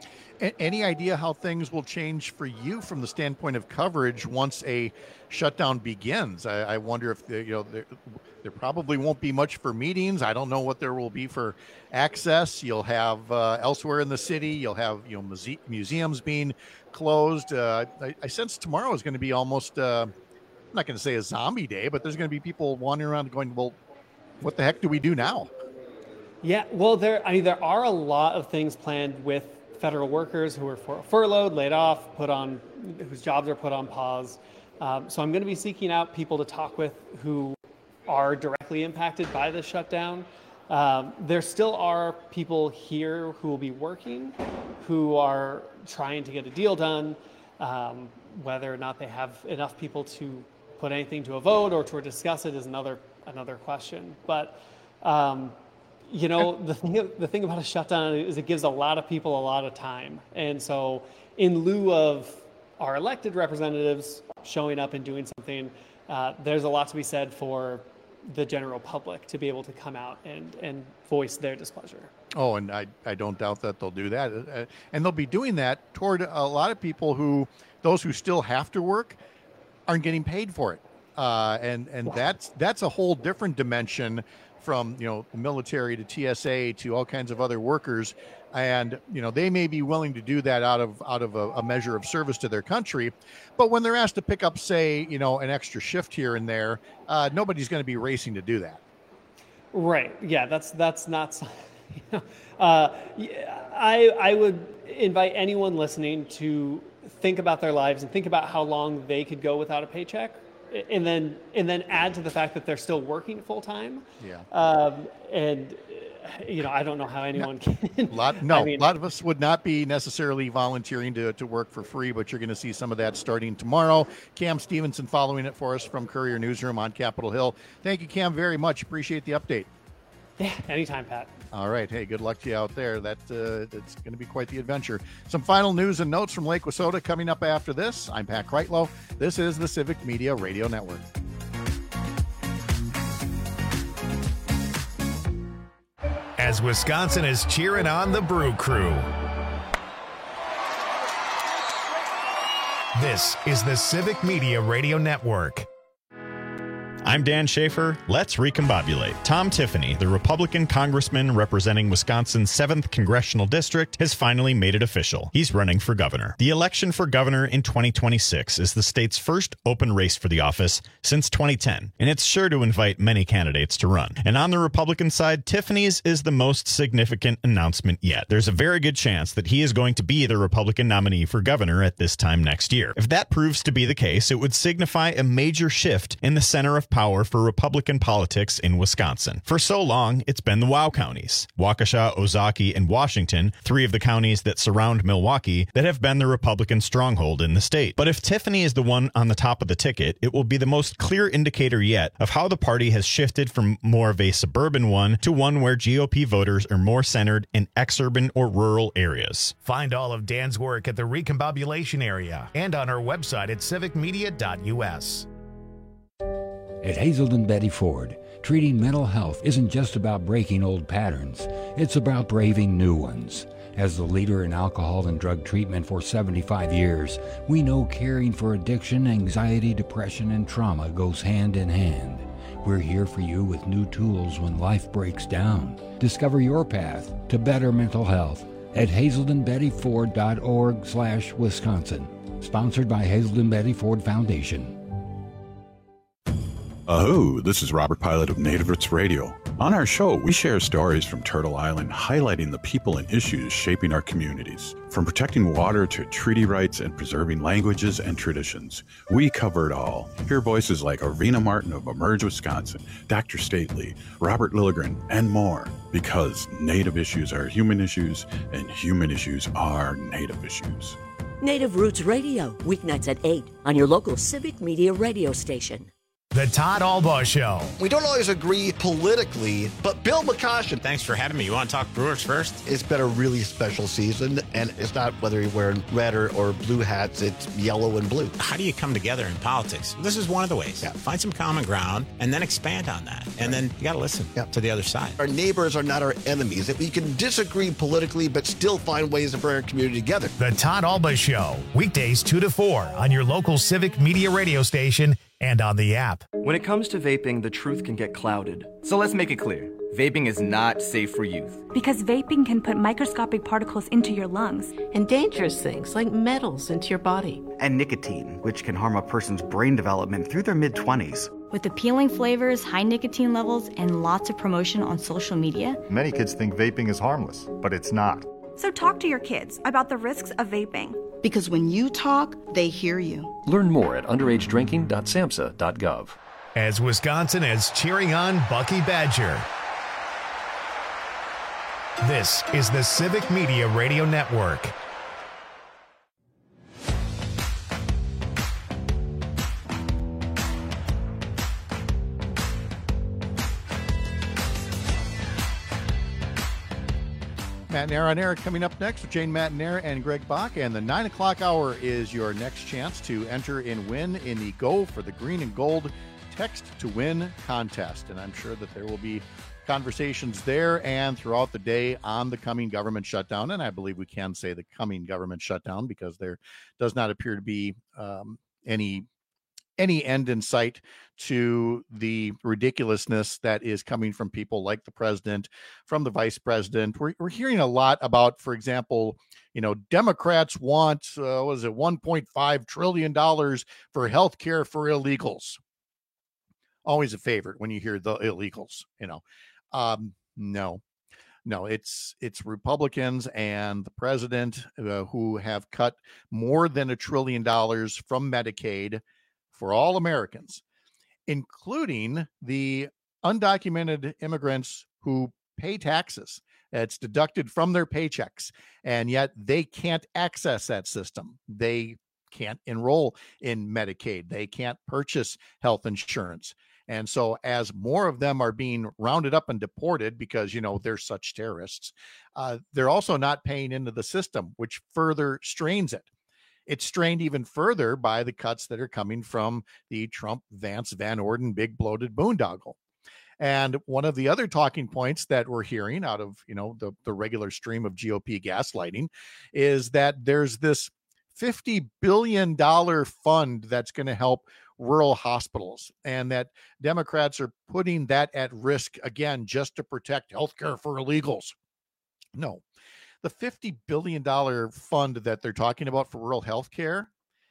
Any idea how things will change for you from the standpoint of coverage once a shutdown begins? I, I wonder if the, you know there, there probably won't be much for meetings. I don't know what there will be for access. You'll have uh, elsewhere in the city. You'll have you know muse- museums being closed. Uh, I, I sense tomorrow is going to be almost. Uh, I'm not going to say a zombie day, but there's going to be people wandering around going, "Well, what the heck do we do now?" Yeah, well, there. I mean, there are a lot of things planned with federal workers who are fur- furloughed, laid off, put on, whose jobs are put on pause. Um, so I'm going to be seeking out people to talk with who are directly impacted by this shutdown. Um, there still are people here who will be working, who are trying to get a deal done. Um, whether or not they have enough people to put anything to a vote or to discuss it is another another question. But um, You know, the thing, the thing about a shutdown is it gives a lot of people a lot of time. And so in lieu of our elected representatives showing up and doing something, uh, there's a lot to be said for the general public to be able to come out and, and voice their displeasure. Oh, and I, I don't doubt that they'll do that. Uh, and they'll be doing that toward a lot of people who, those who still have to work, aren't getting paid for it. Uh, and and that's that's a whole different dimension from, you know, the military to T S A to all kinds of other workers. And, you know, they may be willing to do that out of out of a, a measure of service to their country. But when they're asked to pick up, say, you know, an extra shift here and there, uh, nobody's going to be racing to do that. Right. Yeah, that's that's not. You know, uh, I I would invite anyone listening to think about their lives and think about how long they could go without a paycheck. And then, and then add to the fact that they're still working full time. Yeah. Um, and you know, I don't know how anyone no, can. lot, no, I mean, a lot of us would not be necessarily volunteering to, to work for free, but you're going to see some of that starting tomorrow. Cam Stevenson following it for us from Courier Newsroom on Capitol Hill. Thank you, Cam, very much. Appreciate the update. Yeah, anytime, Pat. All right. Hey, good luck to you out there. That uh, that's going to be quite the adventure. Some final news and notes from Lake Wissota coming up after this. I'm Pat Kreitlow. This is the Civic Media Radio Network. As Wisconsin is cheering on the Brew Crew. This is the Civic Media Radio Network. I'm Dan Schaefer. Let's recombobulate. Tom Tiffany, the Republican congressman representing Wisconsin's seventh Congressional District, has finally made it official. He's running for governor. The election for governor in twenty twenty-six is the state's first open race for the office since twenty ten, and it's sure to invite many candidates to run. And on the Republican side, Tiffany's is the most significant announcement yet. There's a very good chance that he is going to be the Republican nominee for governor at this time next year. If that proves to be the case, it would signify a major shift in the center of power for Republican politics in Wisconsin. For so long, it's been the WOW counties, Waukesha, Ozaukee, and Washington, three of the counties that surround Milwaukee, that have been the Republican stronghold in the state. But if Tiffany is the one on the top of the ticket, it will be the most clear indicator yet of how the party has shifted from more of a suburban one to one where G O P voters are more centered in exurban or rural areas. Find all of Dan's work at the Recombobulation area and on our website at civic media dot u s. At Hazelden Betty Ford, treating mental health isn't just about breaking old patterns. It's about braving new ones. As the leader in alcohol and drug treatment for seventy-five years, we know caring for addiction, anxiety, depression, and trauma goes hand in hand. We're here for you with new tools when life breaks down. Discover your path to better mental health at hazelden betty ford dot org slash Wisconsin. Sponsored by Hazelden Betty Ford Foundation. Aho, this is Robert Pilot of Native Roots Radio. On our show, we share stories from Turtle Island highlighting the people and issues shaping our communities. From protecting water to treaty rights and preserving languages and traditions, we cover it all. Hear voices like Arvina Martin of Emerge Wisconsin, Doctor Stately, Robert Lilligren, and more. Because Native issues are human issues, and human issues are Native issues. Native Roots Radio, weeknights at eight on your local Civic Media radio station. The Todd Albaugh Show. We don't always agree politically, but Bill McCoshen. Thanks for having me. You want to talk Brewers first? It's been a really special season, and it's not whether you're wearing red or, or blue hats, it's yellow and blue. How do you come together in politics? This is one of the ways. Yeah. Find some common ground and then expand on that. And right. then you got to listen yeah. to the other side. Our neighbors are not our enemies. If we can disagree politically, but still find ways to bring our community together. The Todd Albaugh Show, weekdays two to four on your local Civic Media radio station and on the app. When it comes to vaping, the truth can get clouded. So let's make it clear. Vaping is not safe for youth. Because vaping can put microscopic particles into your lungs. And dangerous things like metals into your body. And nicotine, which can harm a person's brain development through their mid-twenties. With appealing flavors, high nicotine levels, and lots of promotion on social media. Many kids think vaping is harmless, but it's not. So talk to your kids about the risks of vaping. Because when you talk, they hear you. Learn more at underage drinking dot samhsa dot gov. As Wisconsin is cheering on Bucky Badger. This is the Civic Media Radio Network. Matt Nair on air coming up next with Jane Mattinair and Greg Bach. And the nine o'clock hour is your next chance to enter and win in the Go for the Green and Gold Text to Win contest. And I'm sure that there will be conversations there and throughout the day on the coming government shutdown. And I believe we can say the coming government shutdown because there does not appear to be um, any any end in sight to the ridiculousness that is coming from people like the president, from the vice president. We're, we're hearing a lot about, for example, you know, Democrats want, uh, what is it, one point five trillion dollars for health care for illegals. Always a favorite when you hear the illegals, you know. Um, no, no, it's it's Republicans and the president uh, who have cut more than a trillion dollars from Medicaid for all Americans, including the undocumented immigrants who pay taxes. It's deducted from their paychecks, and yet they can't access that system. They can't enroll in Medicaid. They can't purchase health insurance. And so as more of them are being rounded up and deported because, you know, they're such terrorists, uh, they're also not paying into the system, which further strains it. It's strained even further by the cuts that are coming from the Trump, Vance, Van Orden, big bloated boondoggle. And one of the other talking points that we're hearing out of, you know, the, the regular stream of G O P gaslighting is that there's this fifty billion dollars fund that's going to help rural hospitals, and that Democrats are putting that at risk again just to protect healthcare for illegals. No, the fifty billion dollars fund that they're talking about for rural healthcare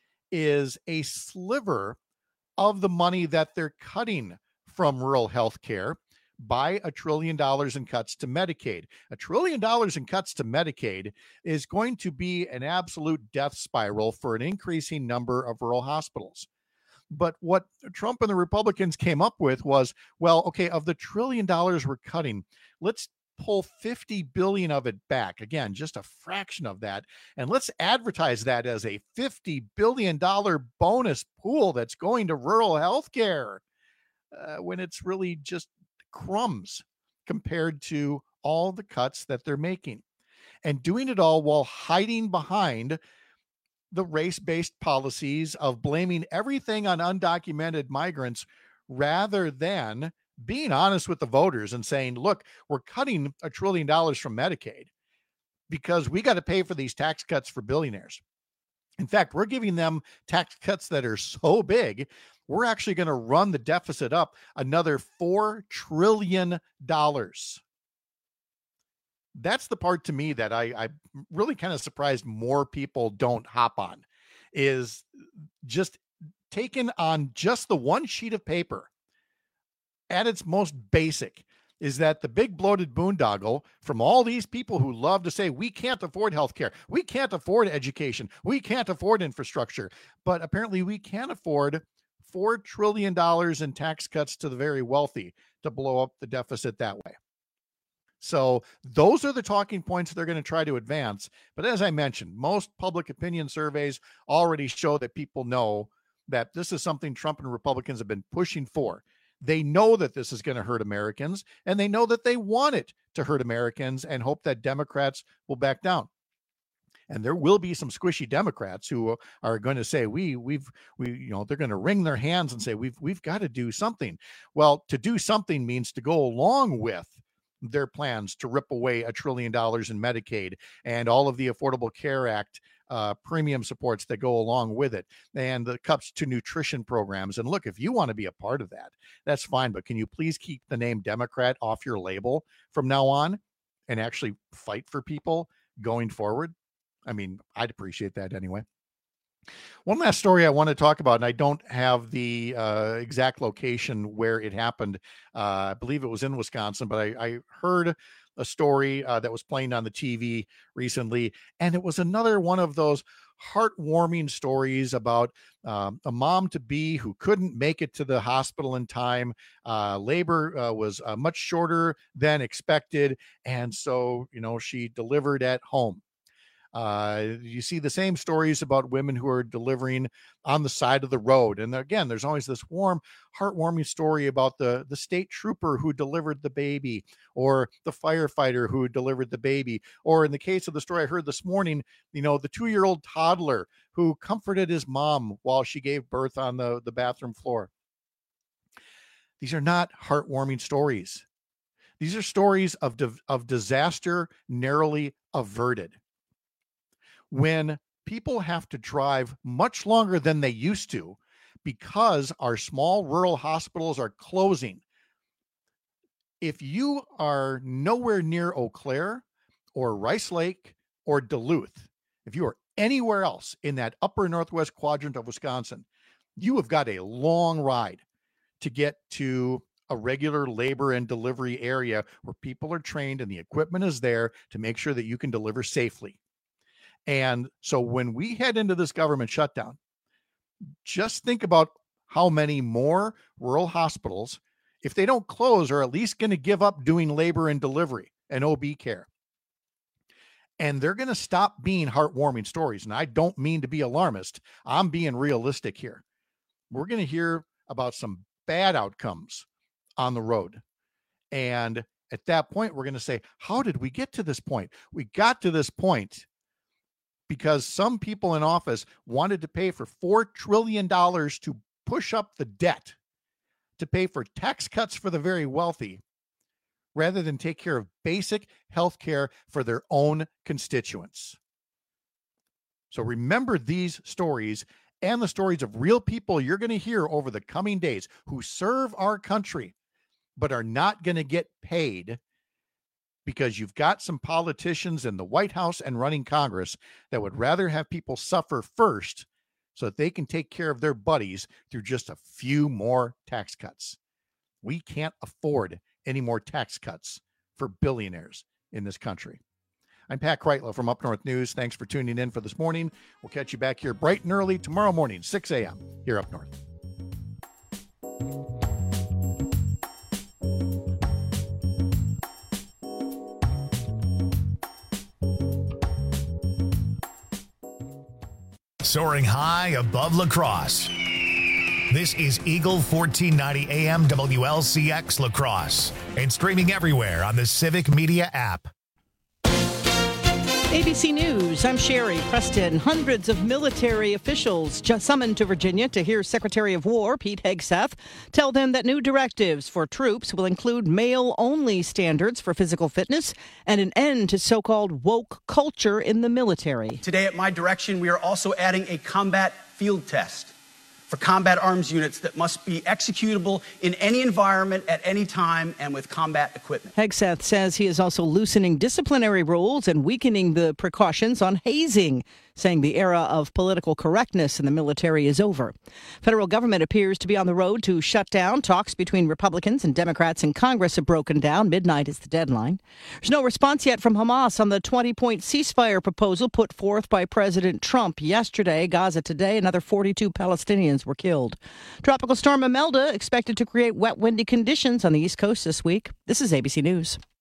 is a sliver of the money that they're cutting from rural healthcare by a trillion dollars in cuts to Medicaid. A trillion dollars in cuts to Medicaid is going to be an absolute death spiral for an increasing number of rural hospitals. But what Trump and the Republicans came up with was, well, okay, of the trillion dollars we're cutting, let's pull fifty billion of it back. Again, just a fraction of that. And let's advertise that as a fifty billion dollars bonus pool that's going to rural healthcare, uh, when it's really just crumbs compared to all the cuts that they're making, and doing it all while hiding behind the race-based policies of blaming everything on undocumented migrants rather than being honest with the voters and saying, look, we're cutting a trillion dollars from Medicaid because we got to pay for these tax cuts for billionaires. In fact, we're giving them tax cuts that are so big, we're actually going to run the deficit up another four trillion dollars. That's the part to me that I, I'm really kind of surprised more people don't hop on, is just taken on just the one sheet of paper at its most basic, is that the big bloated boondoggle from all these people who love to say, we can't afford healthcare, we can't afford education, we can't afford infrastructure, but apparently we can afford four trillion dollars in tax cuts to the very wealthy to blow up the deficit that way. So those are the talking points they're going to try to advance. But as I mentioned, most public opinion surveys already show that people know that this is something Trump and Republicans have been pushing for. They know that this is going to hurt Americans, and they know that they want it to hurt Americans and hope that Democrats will back down. And there will be some squishy Democrats who are going to say, we, we've, we, you know, they're going to wring their hands and say, we've, we've got to do something. Well, to do something means to go along with their plans to rip away a trillion dollars in Medicaid and all of the Affordable Care Act uh, premium supports that go along with it, and the cuts to nutrition programs. And look, if you want to be a part of that, that's fine. But can you please keep the name Democrat off your label from now on and actually fight for people going forward? I mean, I'd appreciate that anyway. One last story I want to talk about, and I don't have the uh, exact location where it happened. Uh, I believe it was in Wisconsin, but I, I heard a story uh, that was playing on the T V recently, and it was another one of those heartwarming stories about um, a mom-to-be who couldn't make it to the hospital in time. Uh, labor uh, was uh, much shorter than expected, and so, you know, she delivered at home. Uh, you see the same stories about women who are delivering on the side of the road. And again, there's always this warm, heartwarming story about the, the state trooper who delivered the baby, or the firefighter who delivered the baby. Or in the case of the story I heard this morning, you know, the two-year-old toddler who comforted his mom while she gave birth on the, the bathroom floor. These are not heartwarming stories. These are stories of, of disaster narrowly averted. When people have to drive much longer than they used to because our small rural hospitals are closing. If you are nowhere near Eau Claire or Rice Lake or Duluth, if you are anywhere else in that upper northwest quadrant of Wisconsin, you have got a long ride to get to a regular labor and delivery area where people are trained and the equipment is there to make sure that you can deliver safely. And so when we head into this government shutdown, just think about how many more rural hospitals, if they don't close, are at least going to give up doing labor and delivery and O B care. And they're going to stop being heartwarming stories. And I don't mean to be alarmist. I'm being realistic here. We're going to hear about some bad outcomes on the road. And at that point, we're going to say, how did we get to this point? We got to this point because some people in office wanted to pay for four trillion dollars to push up the debt, to pay for tax cuts for the very wealthy, rather than take care of basic health care for their own constituents. So remember these stories and the stories of real people you're going to hear over the coming days who serve our country, but are not going to get paid because you've got some politicians in the White House and running Congress that would rather have people suffer first so that they can take care of their buddies through just a few more tax cuts. We can't afford any more tax cuts for billionaires in this country. I'm Pat Kreitlow from Up North News. Thanks for tuning in for this morning. We'll catch you back here bright and early tomorrow morning, six a.m. here up north. Soaring high above La Crosse. This is Eagle fourteen ninety A M W L C X La Crosse and streaming everywhere on the Civic Media app. A B C News, I'm Sherry Preston. Hundreds of military officials just summoned to Virginia to hear Secretary of War Pete Hegseth tell them that new directives for troops will include male-only standards for physical fitness and an end to so-called woke culture in the military. Today, at my direction, we are also adding a combat field test for combat arms units that must be executable in any environment at any time and with combat equipment. Hegseth says he is also loosening disciplinary rules and weakening the precautions on hazing, saying the era of political correctness in the military is over. Federal government appears to be on the road to shut down. Talks between Republicans and Democrats in Congress have broken down. Midnight is the deadline. There's no response yet from Hamas on the twenty-point ceasefire proposal put forth by President Trump yesterday. Gaza today, another forty-two Palestinians were killed. Tropical storm Imelda expected to create wet, windy conditions on the East Coast this week. This is A B C News.